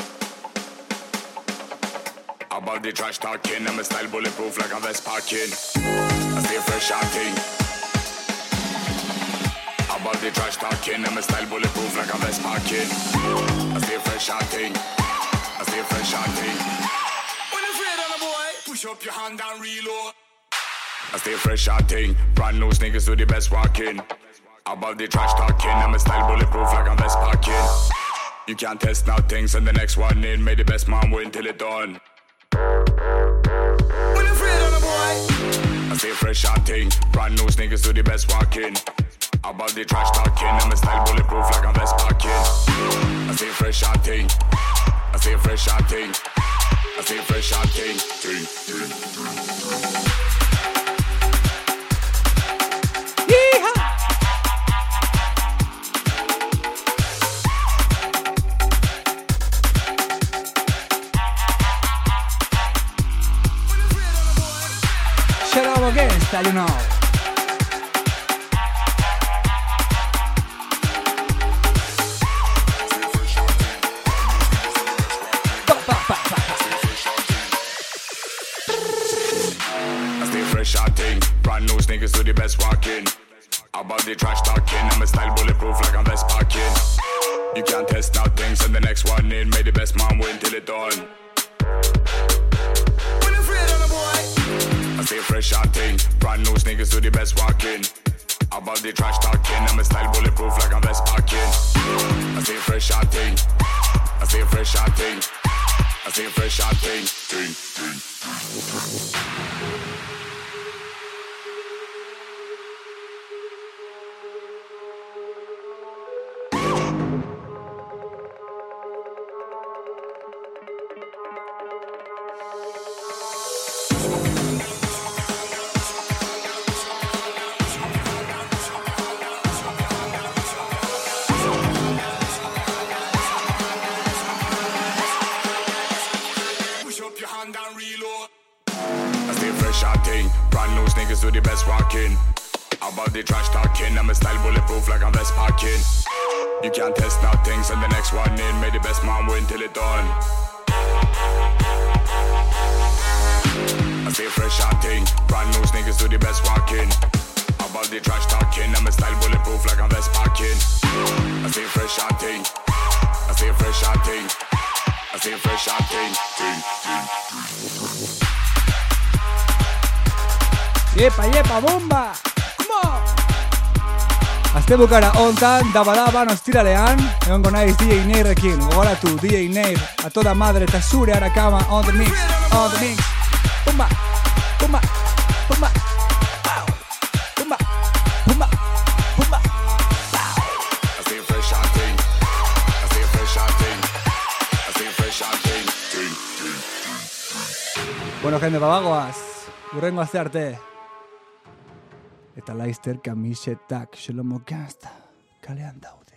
About the trash talking and my style bulletproof like a vest parking. I stay fresh and ting. About the trash talking and my style bulletproof like a vest parking. I stay fresh and ting. I stay fresh and ting. When you're afraid of a boy, push up your hand and reload. I stay fresh and ting. Brand new sneakers do the best walking. Above the trash talking and my style bulletproof like a vest parking. You can't test now things and the next one in. May the best man win till it done. When you're afraid of a boy, I stay fresh and ting. Brand new sneakers do the best walking. Above the trash talking and my style bulletproof like a vest parking. I stay fresh and ting. I stay fresh and ting. I stay fresh and ting. Shut up against that, you know. Brand new sneakers do the best walking. About the trash talking and my style bulletproof like a vest parking. You can't test now things and the next one in. May the best man win till it done. When you're afraid of a boy, I stay fresh and ting. Brand new sneakers do the best walking. About the trash talking and my style bulletproof like a vest parking. I stay fresh and ting. I stay fresh and ting. I stay fresh and ting. Brand new sneakers do the best walking. About the trash talking and my style bulletproof like a vest parking. You can't test now things and the next one in. May the best man win till it done. I stay fresh and ting. Brand new sneakers do the best walking. About the trash talking and my style bulletproof like a vest parking. I stay fresh and ting. I stay fresh and ting. I stay fresh and ting. Yepa, bomba! Come on! Azte bukara ontan, daba nostiralean, egongo naiz DJ Neirekin, gogoratu DJ Neir, a toda madre eta zure arakama on the mix, Pumba! Pumba! Pumba! Pumba! Pumba! Pumba! I stay fresh and ting. I stay fresh and ting. I stay fresh and ting. Bueno, jende, babagoaz, urrengo azte arte. Eta Leicester kamisetak Shlomo Gangsta kalean daude.